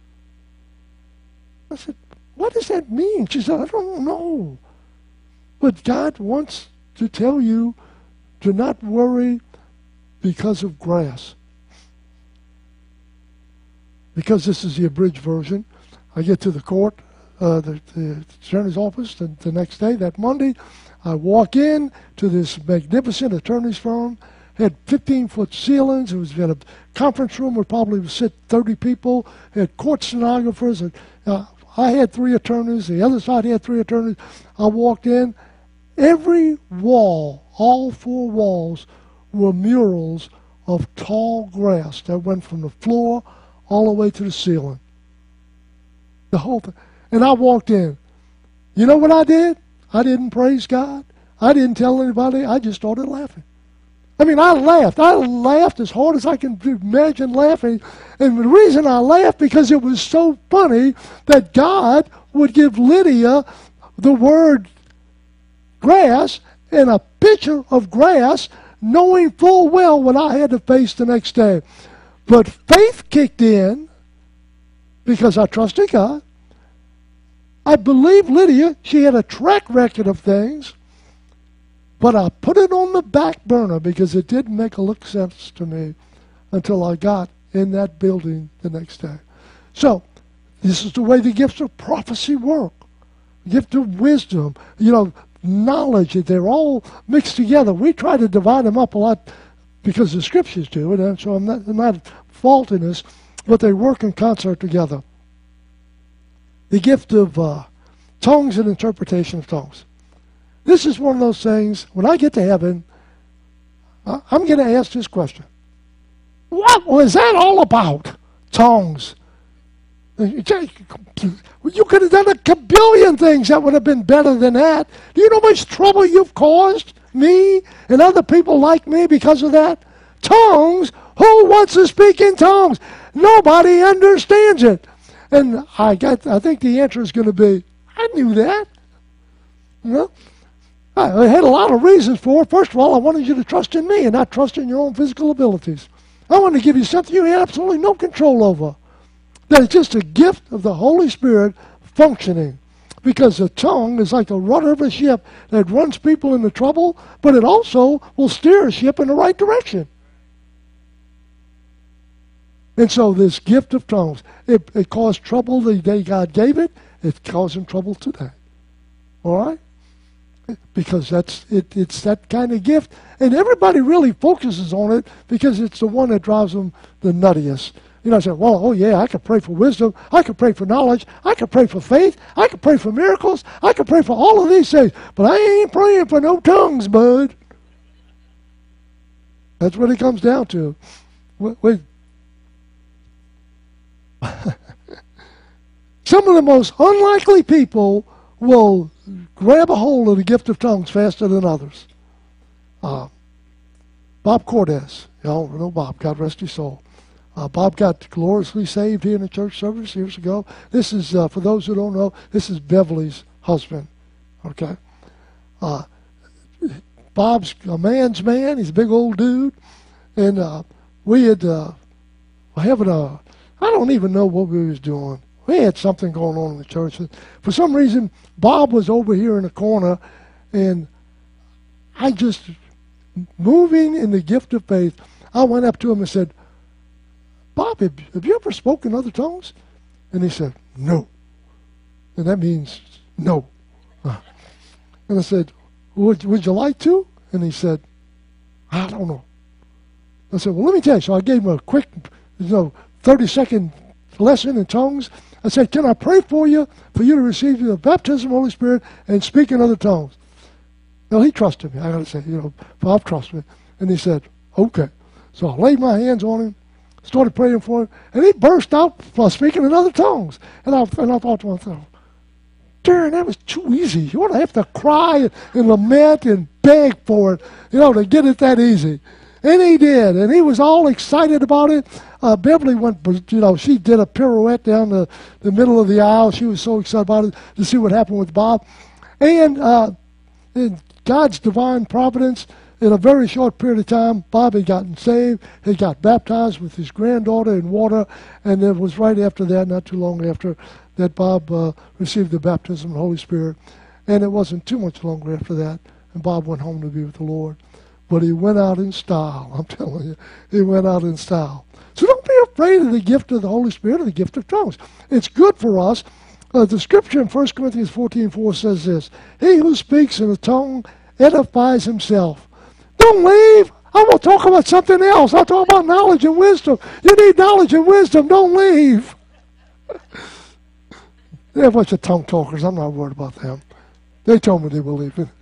I said, what does that mean? She said, I don't know. But God wants to tell you to not worry because of grass. Because this is the abridged version, I get to the court, the attorney's office the next day, that Monday. I walk in to this magnificent attorney's firm, had 15-foot ceilings. It was in a conference room where probably would sit 30 people. Had court stenographers. And, I had 3 attorneys. The other side had 3 attorneys. I walked in. Every wall, all 4 walls, were murals of tall grass that went from the floor all the way to the ceiling. The whole thing. And I walked in. You know what I did? I didn't praise God. I didn't tell anybody. I just started laughing. I mean, I laughed. I laughed as hard as I can imagine laughing. And the reason I laughed, because it was so funny that God would give Lydia the word grass and a picture of grass, knowing full well what I had to face the next day. But faith kicked in because I trusted God. I believed Lydia. She had a track record of things. But I put it on the back burner because it didn't make a lick sense to me until I got in that building the next day. So, this is the way the gifts of prophecy work. Gift of wisdom, knowledge, they're all mixed together. We try to divide them up a lot because the scriptures do it, and so I'm not faulting this, but they work in concert together. The gift of tongues and interpretation of tongues. This is one of those things, when I get to heaven, I'm going to ask this question. What was that all about? Tongues. You could have done a kabillion things that would have been better than that. Do you know how much trouble you've caused me and other people like me because of that? Tongues? Who wants to speak in tongues? Nobody understands it. And I think the answer is going to be, I knew that. I had a lot of reasons for it. First of all, I wanted you to trust in me and not trust in your own physical abilities. I wanted to give you something you had absolutely no control over. That it's just a gift of the Holy Spirit functioning. Because the tongue is like the rudder of a ship that runs people into trouble, but it also will steer a ship in the right direction. And so this gift of tongues, it caused trouble the day God gave it. It's causing trouble today. All right? Because it's that kind of gift. And everybody really focuses on it because it's the one that drives them the nuttiest. I say, I could pray for wisdom. I could pray for knowledge. I could pray for faith. I could pray for miracles. I could pray for all of these things. But I ain't praying for no tongues, bud. That's what it comes down to. Some of the most unlikely people will grab a hold of the gift of tongues faster than others. Bob Cordes, Y'all know Bob. God rest his soul. Bob got gloriously saved here in the church service years ago. This is, for those who don't know, this is Beverly's husband. Okay? Bob's a man's man. He's a big old dude. And we had having I don't even know what we was doing. We had something going on in the church. For some reason, Bob was over here in the corner, and I just, moving in the gift of faith, I went up to him and said, Bob, have you ever spoken other tongues? And he said, no. And that means no. And I said, would you like to? And he said, I don't know. I said, well, let me tell you. So I gave him a quick, 30-second lesson in tongues. I said, can I pray for you to receive the baptism of the Holy Spirit and speak in other tongues? Well, he trusted me. I got to say, Bob trusted me. And he said, okay. So I laid my hands on him, started praying for him, and he burst out speaking in other tongues. And I thought to myself, darn, that was too easy. You ought to have to cry and lament and beg for it, to get it that easy. And he did, and he was all excited about it. Beverly went, she did a pirouette down the middle of the aisle. She was so excited about it to see what happened with Bob. And in God's divine providence, in a very short period of time, Bob had gotten saved. He got baptized with his granddaughter in water, and it was right after that, not too long after, that Bob received the baptism of the Holy Spirit. And it wasn't too much longer after that, and Bob went home to be with the Lord. But he went out in style, I'm telling you. He went out in style. So don't be afraid of the gift of the Holy Spirit or the gift of tongues. It's good for us. The scripture in 1 Corinthians 14:4 says this, he who speaks in a tongue edifies himself. Don't leave. I'm going to talk about something else. I'll talk about knowledge and wisdom. You need knowledge and wisdom. Don't leave. They're a bunch of tongue talkers. I'm not worried about them. They told me they were leaving.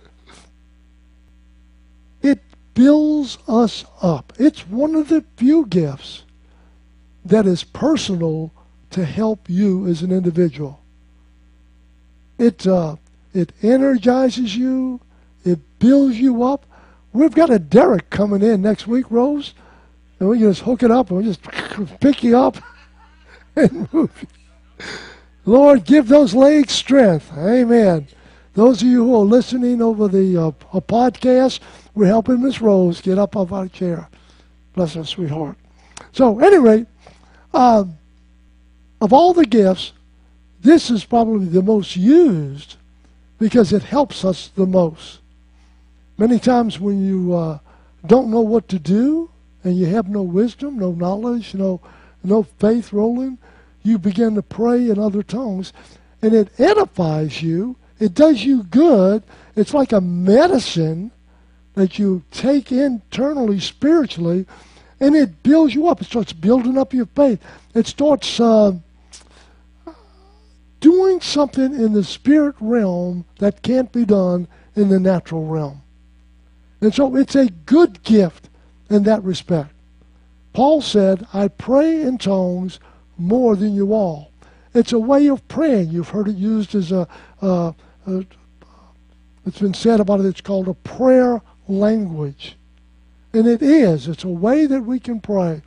It builds us up. It's one of the few gifts that is personal to help you as an individual. It energizes you. It builds you up. We've got a Derek coming in next week, Rose, and we just hook it up and we just pick you up and move you. Lord, give those legs strength. Amen. Those of you who are listening over the podcast, we're helping Miss Rose get up off our chair. Bless her sweetheart. So, anyway, of all the gifts, this is probably the most used because it helps us the most. Many times when you don't know what to do and you have no wisdom, no knowledge, no faith rolling, you begin to pray in other tongues, and it edifies you. It does you good. It's like a medicine that you take internally, spiritually, and it builds you up. It starts building up your faith. It starts doing something in the spirit realm that can't be done in the natural realm. And so it's a good gift in that respect. Paul said, I pray in tongues more than you all. It's a way of praying. You've heard it used as it's been said about it, it's called a prayer language. And it is. It's a way that we can pray.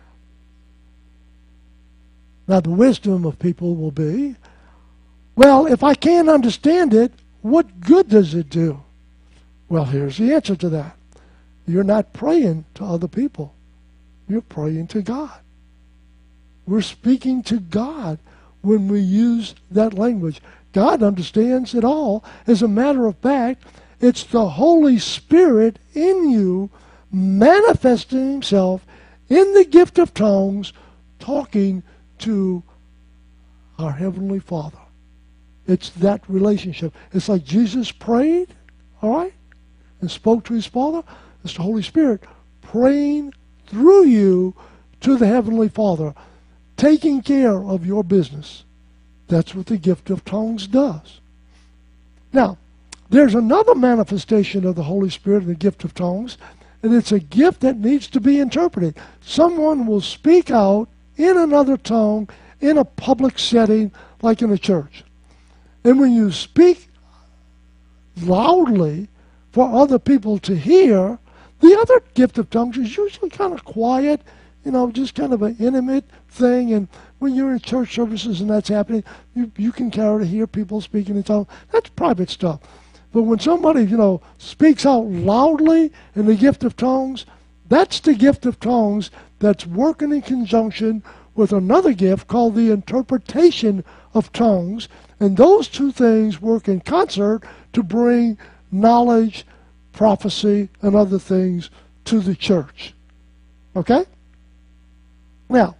Now, the wisdom of people will be, well, if I can't understand it, what good does it do? Well, here's the answer to that. You're not praying to other people. You're praying to God. We're speaking to God when we use that language. God understands it all. As a matter of fact, it's the Holy Spirit in you manifesting himself in the gift of tongues, talking to our Heavenly Father. It's that relationship. It's like Jesus prayed, all right, and spoke to his Father. It's the Holy Spirit praying through you to the Heavenly Father, taking care of your business. That's what the gift of tongues does. Now, there's another manifestation of the Holy Spirit in the gift of tongues, and it's a gift that needs to be interpreted. Someone will speak out in another tongue in a public setting, like in a church. And when you speak loudly for other people to hear, The other gift of tongues is usually kind of quiet, just kind of an intimate thing. And when you're in church services and that's happening, you can kind of hear people speaking in tongues. That's private stuff. But when somebody, speaks out loudly in the gift of tongues, that's the gift of tongues that's working in conjunction with another gift called the interpretation of tongues. And those two things work in concert to bring knowledge, prophecy, and other things to the church. Okay? Now,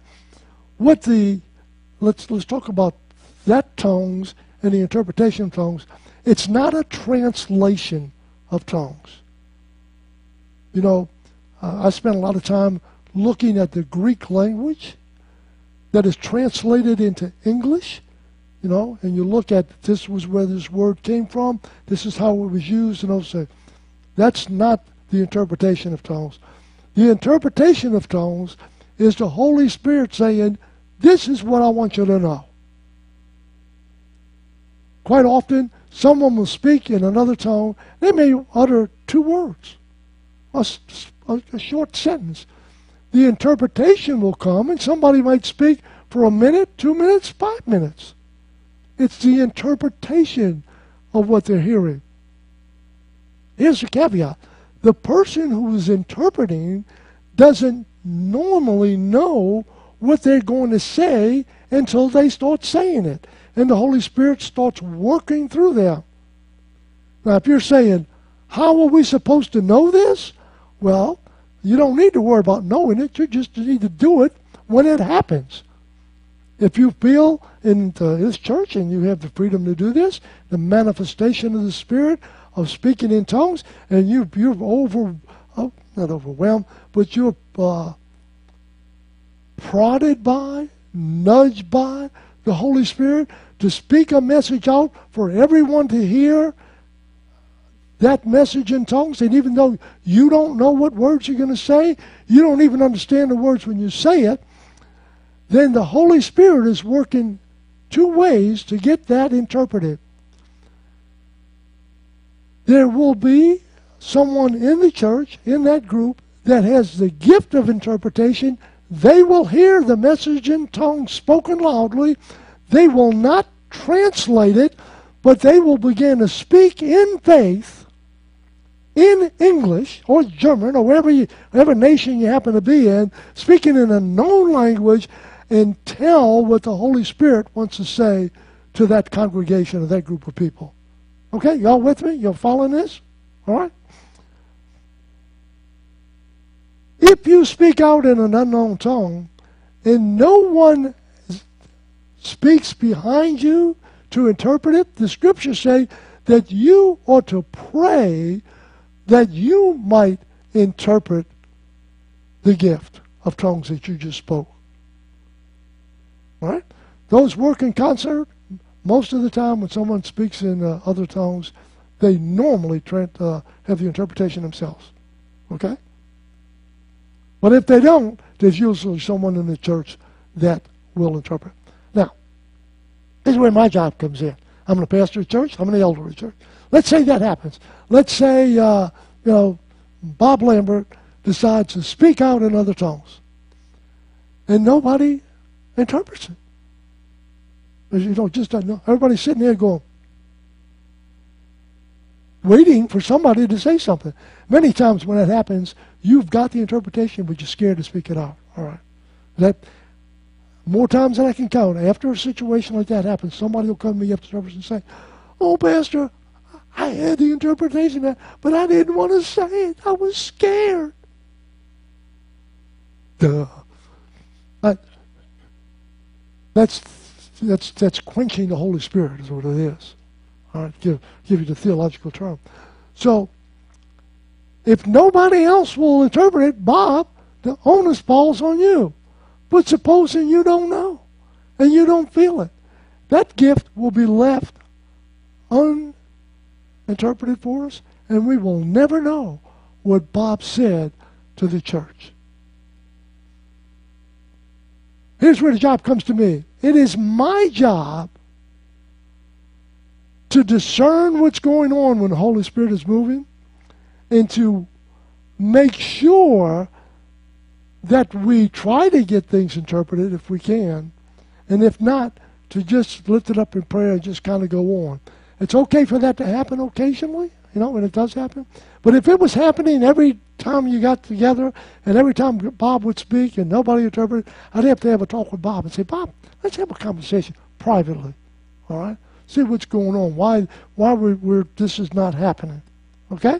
let's talk about that tongues and the interpretation of tongues. It's not a translation of tongues. I spent a lot of time looking at the Greek language that is translated into English, and you look at this was where this word came from, this is how it was used, so that's not the interpretation of tongues. The interpretation of tongues is the Holy Spirit saying, this is what I want you to know. Quite often, someone will speak in another tongue. They may utter 2 words, a short sentence. The interpretation will come, and somebody might speak for a minute, 2 minutes, 5 minutes. It's the interpretation of what they're hearing. Here's the caveat. The person who is interpreting doesn't normally know what they're going to say until they start saying it. And the Holy Spirit starts working through them. Now, if you're saying, how are we supposed to know this? Well, you don't need to worry about knowing it. You just need to do it when it happens. If you feel in this church and you have the freedom to do this, the manifestation of the Spirit of speaking in tongues, and you're not overwhelmed, but you're prodded by, nudged by the Holy Spirit to speak a message out for everyone to hear that message in tongues. And even though you don't know what words you're going to say, you don't even understand the words when you say it, then the Holy Spirit is working 2 ways to get that interpreted. There will be someone in the church, in that group, that has the gift of interpretation. They will hear the message in tongues spoken loudly. They will not translate it, but they will begin to speak in faith, in English or German or whatever nation you happen to be in, speaking in a known language, and tell what the Holy Spirit wants to say to that congregation or that group of people. Okay, y'all with me? Y'all following this? All right? If you speak out in an unknown tongue and no one speaks behind you to interpret it, the Scriptures say that you ought to pray that you might interpret the gift of tongues that you just spoke. All right? Those work in concert. Most of the time when someone speaks in other tongues, they normally have the interpretation themselves. Okay? But if they don't, there's usually someone in the church that will interpret. Now, this is where my job comes in. I'm going to pastor a church. I'm an elder of a church. Let's say that happens. Let's say, Bob Lambert decides to speak out in other tongues. And nobody interprets it. Just don't know. Everybody's sitting there going, waiting for somebody to say something. Many times when that happens, you've got the interpretation, but you're scared to speak it out. All right. That more times than I can count. After a situation like that happens, somebody will come to me after service and say, "Oh, Pastor, I had the interpretation, but I didn't want to say it. I was scared." Duh. That's quenching the Holy Spirit is what it is. All right, give you the theological term. So, if nobody else will interpret it, Bob, the onus falls on you. But supposing you don't know and you don't feel it, that gift will be left uninterpreted for us, and we will never know what Bob said to the church. Here's where the job comes to me. It is my job to discern what's going on when the Holy Spirit is moving and to make sure that we try to get things interpreted if we can, and if not, to just lift it up in prayer and just kind of go on. It's okay for that to happen occasionally, when it does happen. But if it was happening every time you got together and every time Bob would speak and nobody interpreted, I'd have to have a talk with Bob and say, Bob, let's have a conversation privately, all right? See what's going on, why this is not happening, okay?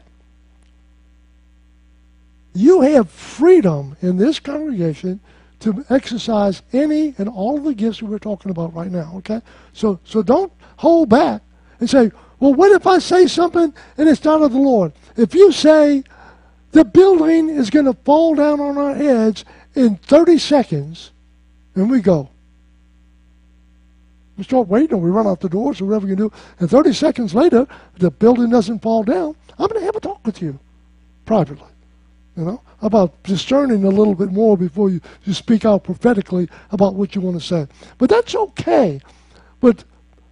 You have freedom in this congregation to exercise any and all of the gifts that we're talking about right now, okay? So don't hold back and say, well, what if I say something and it's not of the Lord? If you say the building is going to fall down on our heads in 30 seconds, and we go, we start waiting, we run out the doors or whatever you do, and 30 seconds later, the building doesn't fall down, I'm going to have a talk with you privately. About discerning a little bit more before you speak out prophetically about what you want to say. But that's okay. But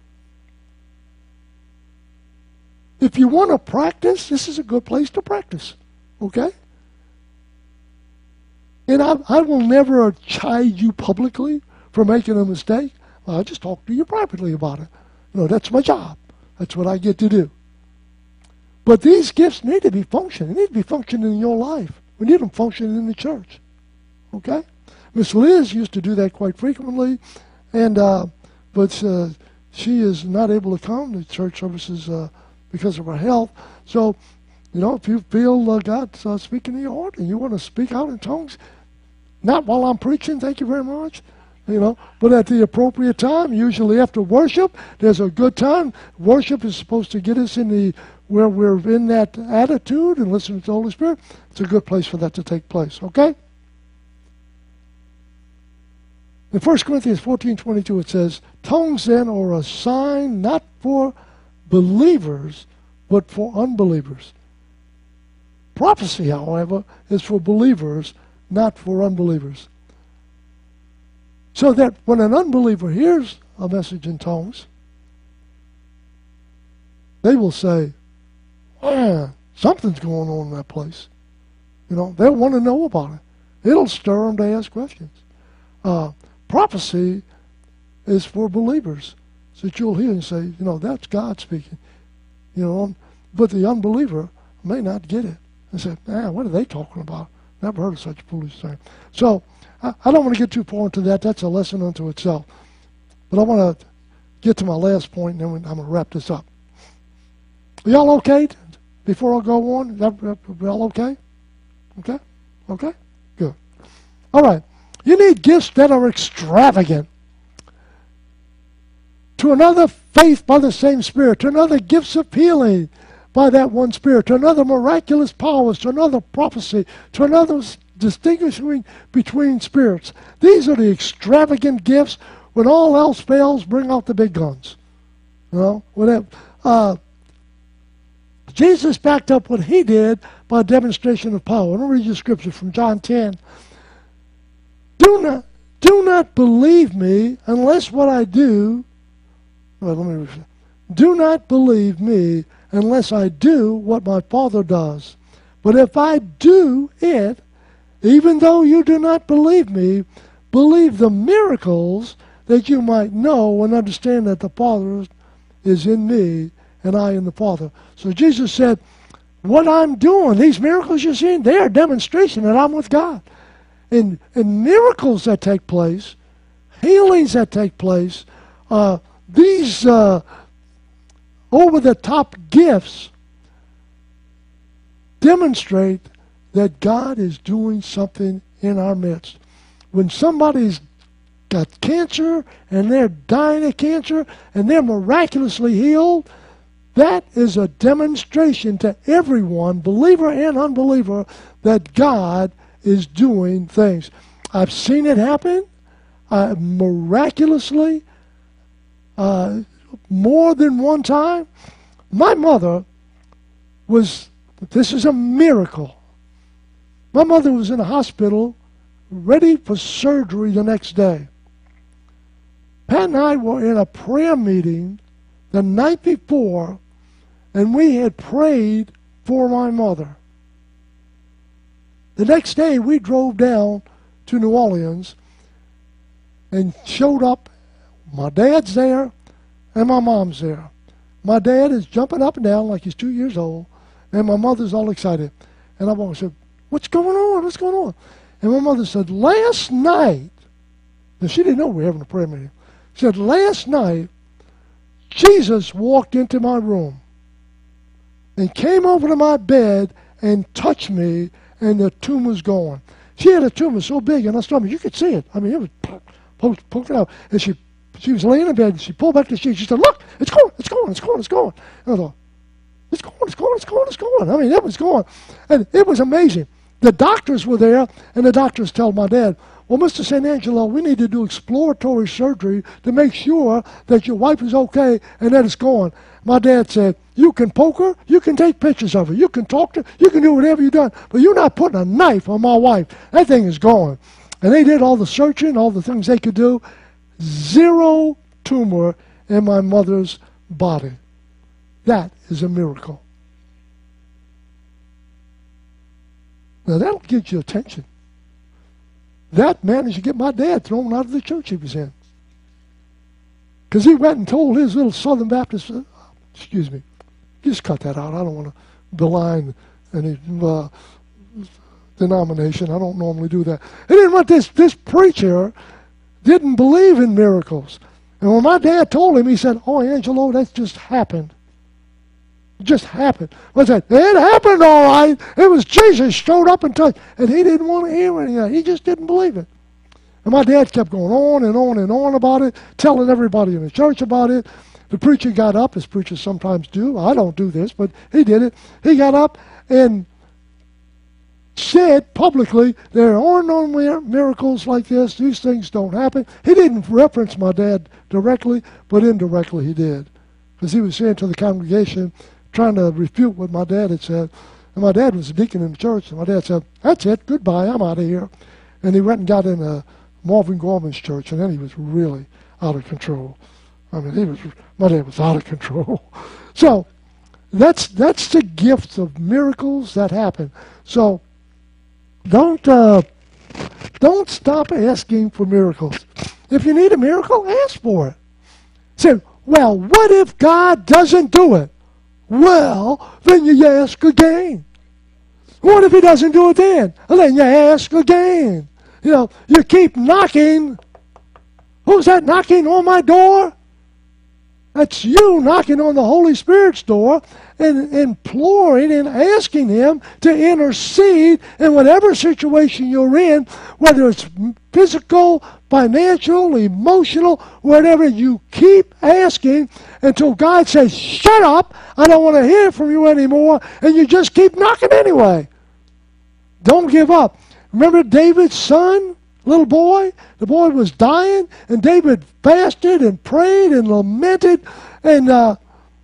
if you want to practice, this is a good place to practice, okay? And I will never chide you publicly for making a mistake. I'll just talk to you privately about it. That's my job. That's what I get to do. But these gifts need to be functioning. They need to be functioning in your life. We need them functioning in the church. Okay? Miss Liz used to do that quite frequently, but she is not able to come to church services because of her health. So, if you feel God speaking to your heart and you want to speak out in tongues, not while I'm preaching, thank you very much, but at the appropriate time, usually after worship, there's a good time. Worship is supposed to get us where we're in that attitude and listening to the Holy Spirit. It's a good place for that to take place, okay? In 1 Corinthians 14:22 it says, tongues then are a sign not for believers, but for unbelievers. Prophecy, however, is for believers, not for unbelievers. So that when an unbeliever hears a message in tongues, they will say, man, something's going on in that place. They'll want to know about it. It'll stir them to ask questions. Prophecy is for believers, so that you'll hear and say, that's God speaking. But the unbeliever may not get it and say, what are they talking about? Never heard of such a foolish thing. So I don't want to get too far into that. That's a lesson unto itself. But I want to get to my last point, and then I'm going to wrap this up. Are y'all okay before I go on? Are y'all okay? Okay? Okay? Good. All right. You need gifts that are extravagant. To another, faith by the same Spirit. To another, gifts of healing by that one Spirit. To another, miraculous powers. To another, prophecy. To another, distinguishing between spirits. These are the extravagant gifts. When all else fails, bring out the big guns. Jesus backed up what he did by a demonstration of power. Let me read you scripture from John 10. Do not believe me unless what I do. Do not believe me unless I do what my Father does. But if I do it, even though you do not believe me, believe the miracles, that you might know and understand that the Father is in me and I in the Father. So Jesus said, what I'm doing, these miracles you're seeing, they are a demonstration that I'm with God. And miracles that take place, healings that take place, these over-the-top gifts demonstrate that God is doing something in our midst. When somebody's got cancer and they're dying of cancer and they're miraculously healed, that is a demonstration to everyone, believer and unbeliever, that God is doing things. I've seen it happen miraculously more than one time. My mother this is a miracle. My mother was in a hospital ready for surgery the next day. Pat and I were in a prayer meeting the night before, and we had prayed for my mother. The next day, we drove down to New Orleans and showed up. My dad's there and my mom's there. My dad is jumping up and down like he's 2 years old, and my mother's all excited. And I said, "What's going on? What's going on?" And my mother said, "Last night," and she didn't know we were having a prayer meeting. She said, "Last night, Jesus walked into my room and came over to my bed and touched me, and the tumor's gone." She had a tumor so big in her stomach, you could see it. I mean, it was poking out. And she was laying in bed, and she pulled back the sheet. She said, "Look, it's going, it's going, it's going, it's going." And I thought, it's going, it's going, it's going, it's going. I mean, it was going. And it was amazing. The doctors were there, and the doctors told my dad, "Well, Mr. St. Angelo, we need to do exploratory surgery to make sure that your wife is okay and that it's gone." My dad said, "You can poke her, you can take pictures of her, you can talk to her, you can do whatever you've done, but you're not putting a knife on my wife. That thing is gone." And they did all the searching, all the things they could do. Zero tumor in my mother's body. That is a miracle. Now that'll get your attention. That managed to get my dad thrown out of the church he was in. Because he went and told his little Southern Baptist, excuse me, just cut that out. I don't want to belie any denomination. I don't normally do that. And then what this preacher didn't believe in miracles. And when my dad told him, he said, "Oh, Angelo, that just happened. It just happened." I said, "It happened all right. It was Jesus showed up and touched." And he didn't want to hear any of that. He just didn't believe it. And my dad kept going on and on and on about it, telling everybody in the church about it. The preacher got up, as preachers sometimes do. I don't do this, but he did it. He got up and said publicly, "There are no miracles like this. These things don't happen." He didn't reference my dad directly, but indirectly he did. Because he was saying to the congregation, trying to refute what my dad had said. And my dad was a deacon in the church, and my dad said, "That's it, goodbye, I'm out of here." And he went and got in Marvin Gorman's church, and then he was really out of control. I mean, my dad was out of control. So that's the gift of miracles that happen. So don't stop asking for miracles. If you need a miracle, ask for it. Say, "Well, what if God doesn't do it?" Well, then you ask again. What if he doesn't do it then? Well, then you ask again. You know, you keep knocking. Who's that knocking on my door? That's you knocking on the Holy Spirit's door and imploring and asking him to intercede in whatever situation you're in, whether it's physical, financial, emotional, whatever. You keep asking until God says, "Shut up, I don't want to hear from you anymore," and you just keep knocking anyway. Don't give up. Remember David's son? Little boy, the boy was dying, and David fasted and prayed and lamented, and the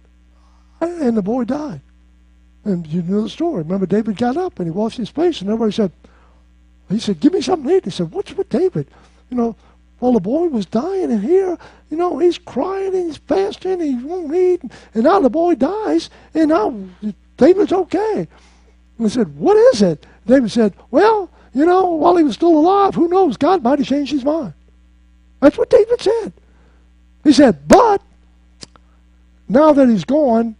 boy died. And you know the story. Remember, David got up and he washed his face, and everybody said, "Give me something to eat." He said, "What's with David? You know, well, the boy was dying, and here, you know, he's crying and he's fasting, and he won't eat, and now the boy dies, and now David's okay." And he said, "What is it?" David said, "Well, you know, while he was still alive, who knows, God might have changed his mind." That's what David said. He said, "But now that he's gone,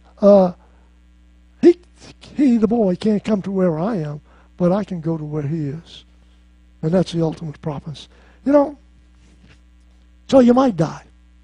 the boy, can't come to where I am, but I can go to where he is." And that's the ultimate promise. You know, so you might die.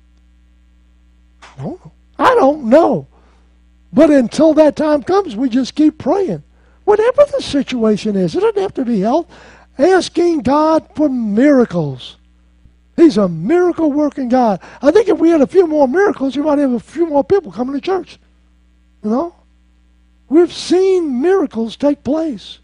I don't know. But until that time comes, we just keep praying. Whatever the situation is, it doesn't have to be health. Asking God for miracles. He's a miracle-working God. I think if we had a few more miracles, we might have a few more people coming to church. You know? We've seen miracles take place.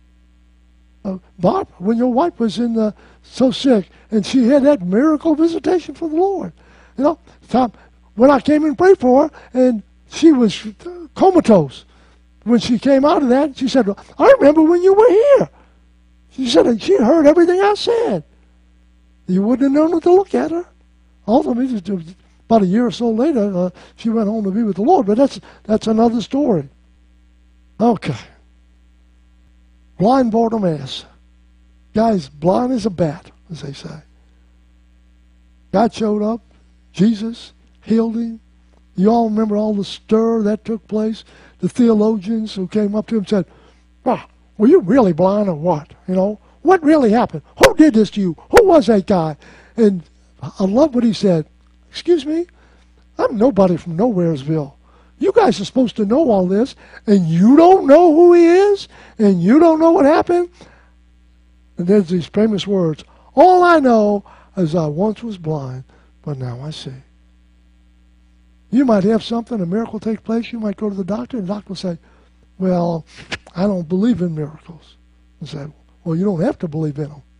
Bob, when your wife was so sick, and she had that miracle visitation from the Lord. You know, when I came and prayed for her, and she was comatose. When she came out of that, she said, "I remember when you were here." She said she heard everything I said. You wouldn't have known it to look at her. Ultimately, about a year or so later, she went home to be with the Lord. But that's another story. Okay. Blind Bartimaeus. Guy's blind as a bat, as they say. God showed up. Jesus healed him. You all remember all the stir that took place? The theologians who came up to him said, "Ah, were you really blind or what? You know, what really happened? Who did this to you? Who was that guy?" And I love what he said. "Excuse me, I'm nobody from Nowheresville. You guys are supposed to know all this, and you don't know who he is, and you don't know what happened?" And there's these famous words, "All I know is I once was blind, but now I see." You might have something, a miracle take place. You might go to the doctor, and the doctor will say, "Well, I don't believe in miracles." And say, "Well, you don't have to believe in them."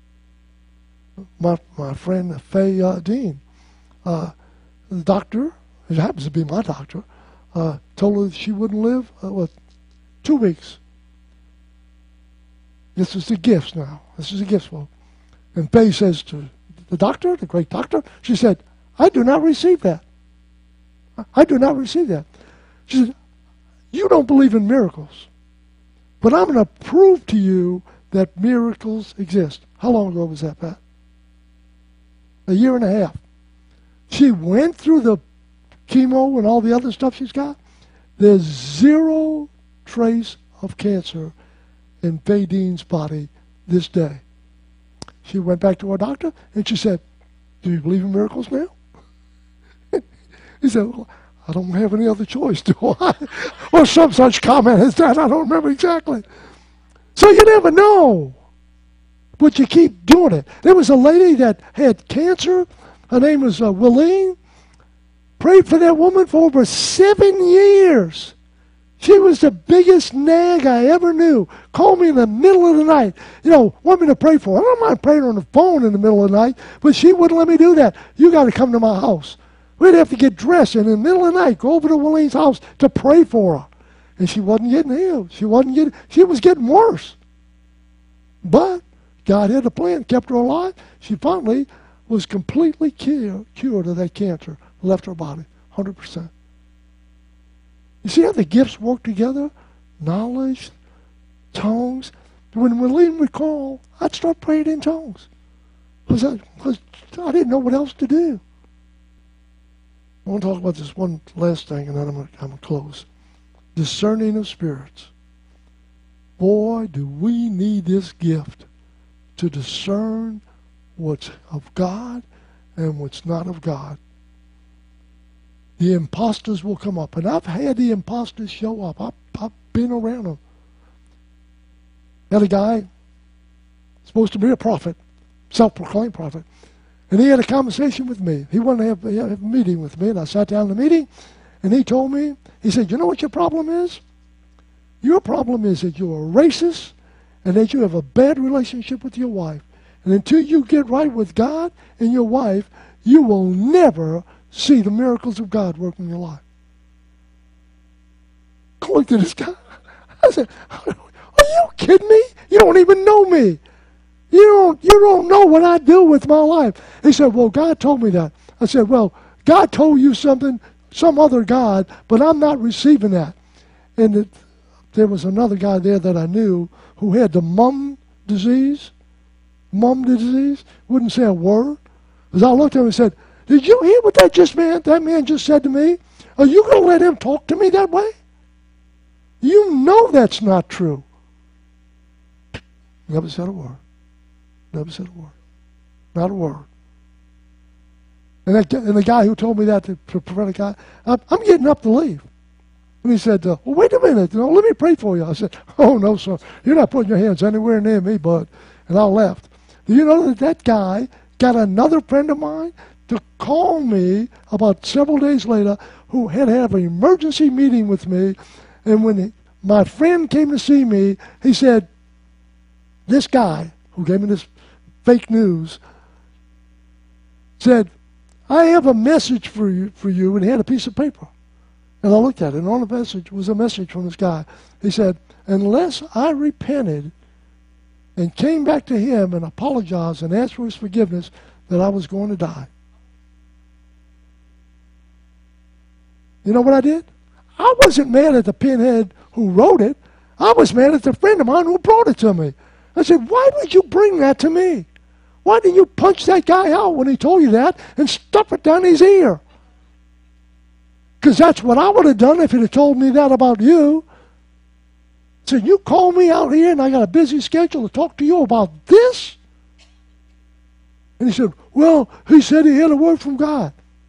My friend Faye Dean, the doctor, it happens to be my doctor, told her she wouldn't live 2 weeks. This is the gifts now. This is the gifts, folks. And Faye says to the doctor, the great doctor, she said, "I do not receive that. I do not receive that." She said, "You don't believe in miracles, but I'm going to prove to you that miracles exist." How long ago was that, Pat? 1.5 years. She went through the chemo and all the other stuff she's got. There's 0 trace of cancer in Faye Dean's body this day. She went back to her doctor and she said, "Do you believe in miracles now?" He said, "Well, I don't have any other choice, do I?" Or some such comment as that. I don't remember exactly. So you never know, but you keep doing it. There was a lady that had cancer. Her name was Willeen. Prayed for that woman for over 7 years. She was the biggest nag I ever knew. Called me in the middle of the night. You know, want me to pray for her. I don't mind praying on the phone in the middle of the night, but she wouldn't let me do that. "You got to come to my house." We'd have to get dressed and in the middle of the night go over to Willeen's house to pray for her. And she wasn't getting healed. She was getting worse. But God had a plan, kept her alive. She finally was completely cured of that cancer. Left her body, 100%. You see how the gifts work together? Knowledge, tongues. When Willeen would call, I'd start praying in tongues. Because I didn't know what else to do. I want to talk about this one last thing, and then I'm going to close. Discerning of spirits. Boy, do we need this gift to discern what's of God and what's not of God. The imposters will come up, and I've had the imposters show up. I've been around them. Had a guy supposed to be a prophet, self-proclaimed prophet, and he had a conversation with me. He wanted to have a meeting with me, and I sat down in the meeting, and he told me, he said, "You know what your problem is? Your problem is that you're a racist and that you have a bad relationship with your wife. And until you get right with God and your wife, you will never see the miracles of God work in your life." I looked at this guy. I said, "Are you kidding me? You don't even know me. You don't know what I do with my life." He said, "Well, God told me that." I said, "Well, God told you something, some other God, but I'm not receiving that." And there was another guy there that I knew who had the mum disease, wouldn't say a word. As I looked at him and said, "Did you hear what that man just said to me? Are you going to let him talk to me that way? You know that's not true." Never said a word. Never said a word. Not a word. And the guy who told me that, the prophetic guy, I'm getting up to leave. And he said, "Well, wait a minute. Let me pray for you." I said, "Oh, no, sir. You're not putting your hands anywhere near me, bud." And I left. Do you know that guy got another friend of mine to call me about several days later who had to have an emergency meeting with me. And when my friend came to see me, he said, this guy who gave me this fake news said, "I have a message for you," and he had a piece of paper. And I looked at it, and on the message was a message from this guy. He said, "Unless I repented and came back to him and apologized and asked for his forgiveness, that I was going to die." You know what I did? I wasn't mad at the pinhead who wrote it. I was mad at the friend of mine who brought it to me. I said, why would you bring that to me? Why didn't you punch that guy out when he told you that and stuff it down his ear? Because that's what I would have done if he'd have told me that about you. So you call me out here and I got a busy schedule to talk to you about this? And he said, well, he said he had a word from God.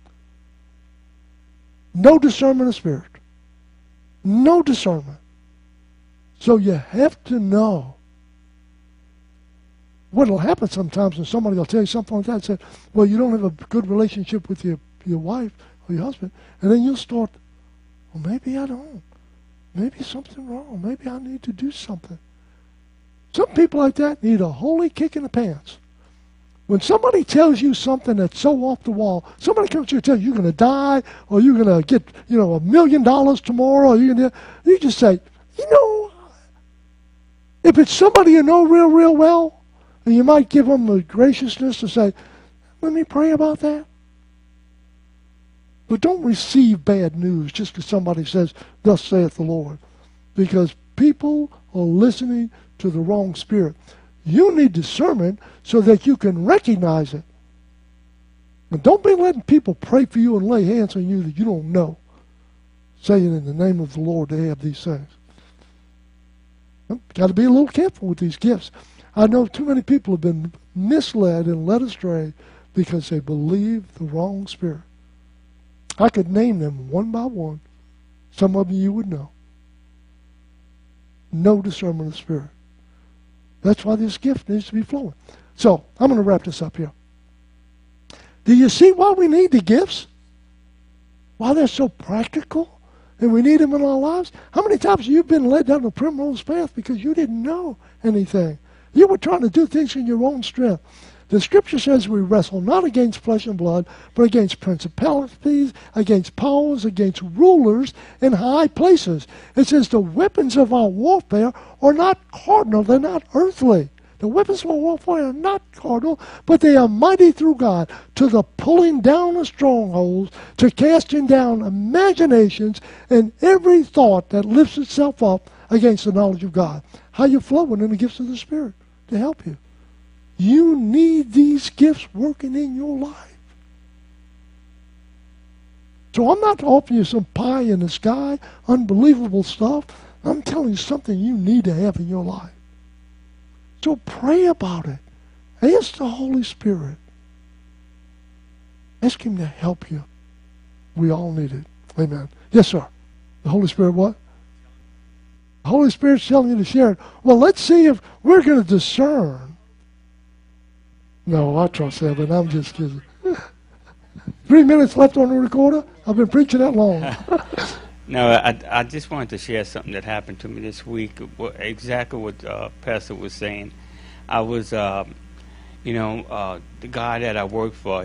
No discernment of spirit. No discernment. So you have to know. What will happen sometimes when somebody will tell you something like that and say, well, you don't have a good relationship with your wife or your husband. And then you'll start, well, maybe I don't. Maybe something wrong. Maybe I need to do something. Some people like that need a holy kick in the pants. When somebody tells you something that's so off the wall, somebody comes to you and tells you you're going to die or you're going to get, $1 million tomorrow, or you just say, if it's somebody you know real well, and you might give them the graciousness to say, let me pray about that. But don't receive bad news just because somebody says, thus saith the Lord. Because people are listening to the wrong spirit. You need discernment so that you can recognize it. And don't be letting people pray for you and lay hands on you that you don't know, saying in the name of the Lord they have these things. Got to be a little careful with these gifts. I know too many people have been misled and led astray because they believe the wrong spirit. I could name them one by one. Some of you would know. No discernment of spirit. That's why this gift needs to be flowing. So, I'm going to wrap this up here. Do you see why we need the gifts? Why they're so practical? And we need them in our lives? How many times have you been led down the primrose path because you didn't know anything? You were trying to do things in your own strength. The Scripture says we wrestle not against flesh and blood, but against principalities, against powers, against rulers in high places. It says the weapons of our warfare are not carnal, they're not earthly. The weapons of our warfare are not carnal, but they are mighty through God to the pulling down of strongholds, to casting down imaginations and every thought that lifts itself up against the knowledge of God. How you flowing in the gifts of the Spirit to help you. You need these gifts working in your life. So I'm not offering you some pie in the sky, unbelievable stuff. I'm telling you something you need to have in your life. So pray about it. Ask the Holy Spirit. Ask Him to help you. We all need it. Amen. Yes, sir. The Holy Spirit what? The Holy Spirit's telling you to share it. Well, let's see if we're going to discern. No, I trust heaven. I'm just kidding. 3 minutes left on the recorder. I've been preaching that long. No, I just wanted to share something that happened to me this week. Exactly what Pastor was saying. I was, the guy that I work for.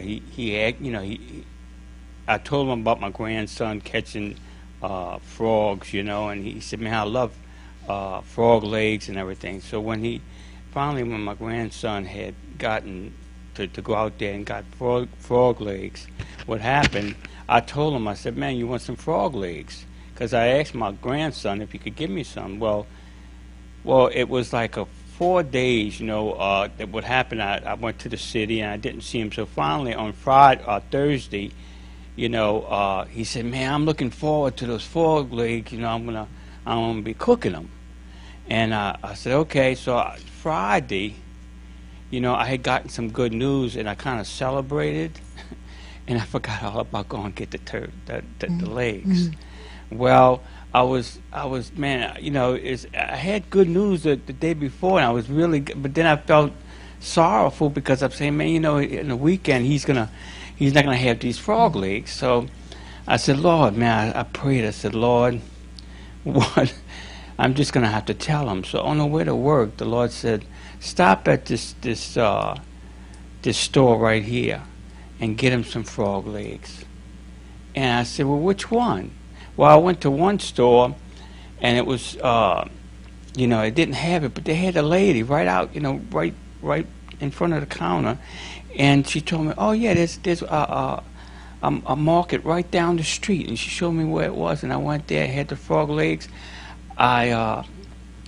I told him about my grandson catching frogs, and he said, "Man, I love frog legs and everything." So when my grandson had gotten to go out there and got frog legs, what happened? I told him, I said, "Man, you want some frog legs?" Because I asked my grandson if he could give me some. Well, it was like 4 days, that would happen. I went to the city and I didn't see him. So finally on Thursday, he said, "Man, I'm looking forward to those frog legs. I'm gonna be cooking them." And I said, "Okay." So Friday, I had gotten some good news and I kind of celebrated, and I forgot all about going to get the legs. Well, I was, man, I had good news the day before, and I was really good, but then I felt sorrowful because I'm saying, man, in the weekend he's not gonna have these frog legs. So I said, Lord, man, I prayed. I said, Lord, what? I'm just gonna have to tell him. So on the way to work, the Lord said, stop at this store right here and get him some frog legs. And I said, well, which one? Well, I went to one store, and it was, it didn't have it, but they had a lady right out, right in front of the counter, and she told me, oh yeah, there's a market right down the street, and she showed me where it was, and I went there, had the frog legs. I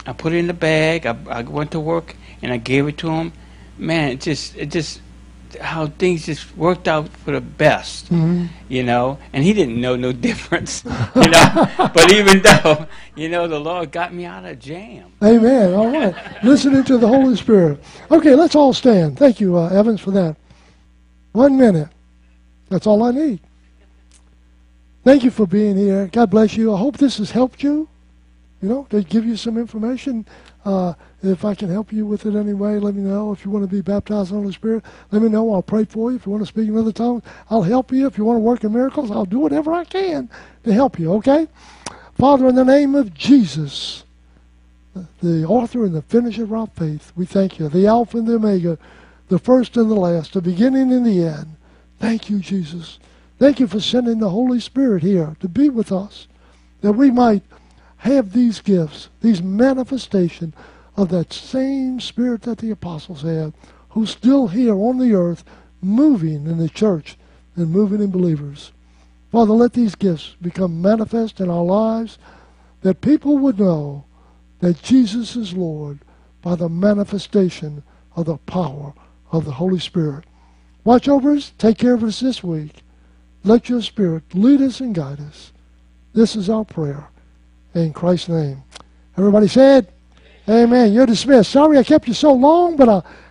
I put it in the bag. I went to work and I gave it to him. Man, it just how things just worked out for the best, you know. And he didn't know no difference, you know. But even though, you know, the Lord got me out of jam. Amen. All right. Listening to the Holy Spirit. Okay, let's all stand. Thank you, Evans, for that. 1 minute. That's all I need. Thank you for being here. God bless you. I hope this has helped you, you know, to give you some information. If I can help you with it anyway, let me know. If you want to be baptized in the Holy Spirit, let me know. I'll pray for you. If you want to speak in other tongues, I'll help you. If you want to work in miracles, I'll do whatever I can to help you, okay? Father, in the name of Jesus, the author and the finisher of our faith, we thank you. The Alpha and the Omega, the first and the last, the beginning and the end. Thank you, Jesus. Thank you for sending the Holy Spirit here to be with us, that we might have these gifts, these manifestations of that same Spirit that the apostles had, who's still here on the earth, moving in the church and moving in believers. Father, let these gifts become manifest in our lives, that people would know that Jesus is Lord by the manifestation of the power of the Holy Spirit. Watch over us. Take care of us this week. Let your Spirit lead us and guide us. This is our prayer. In Christ's name. Everybody said, amen. You're dismissed. Sorry I kept you so long, but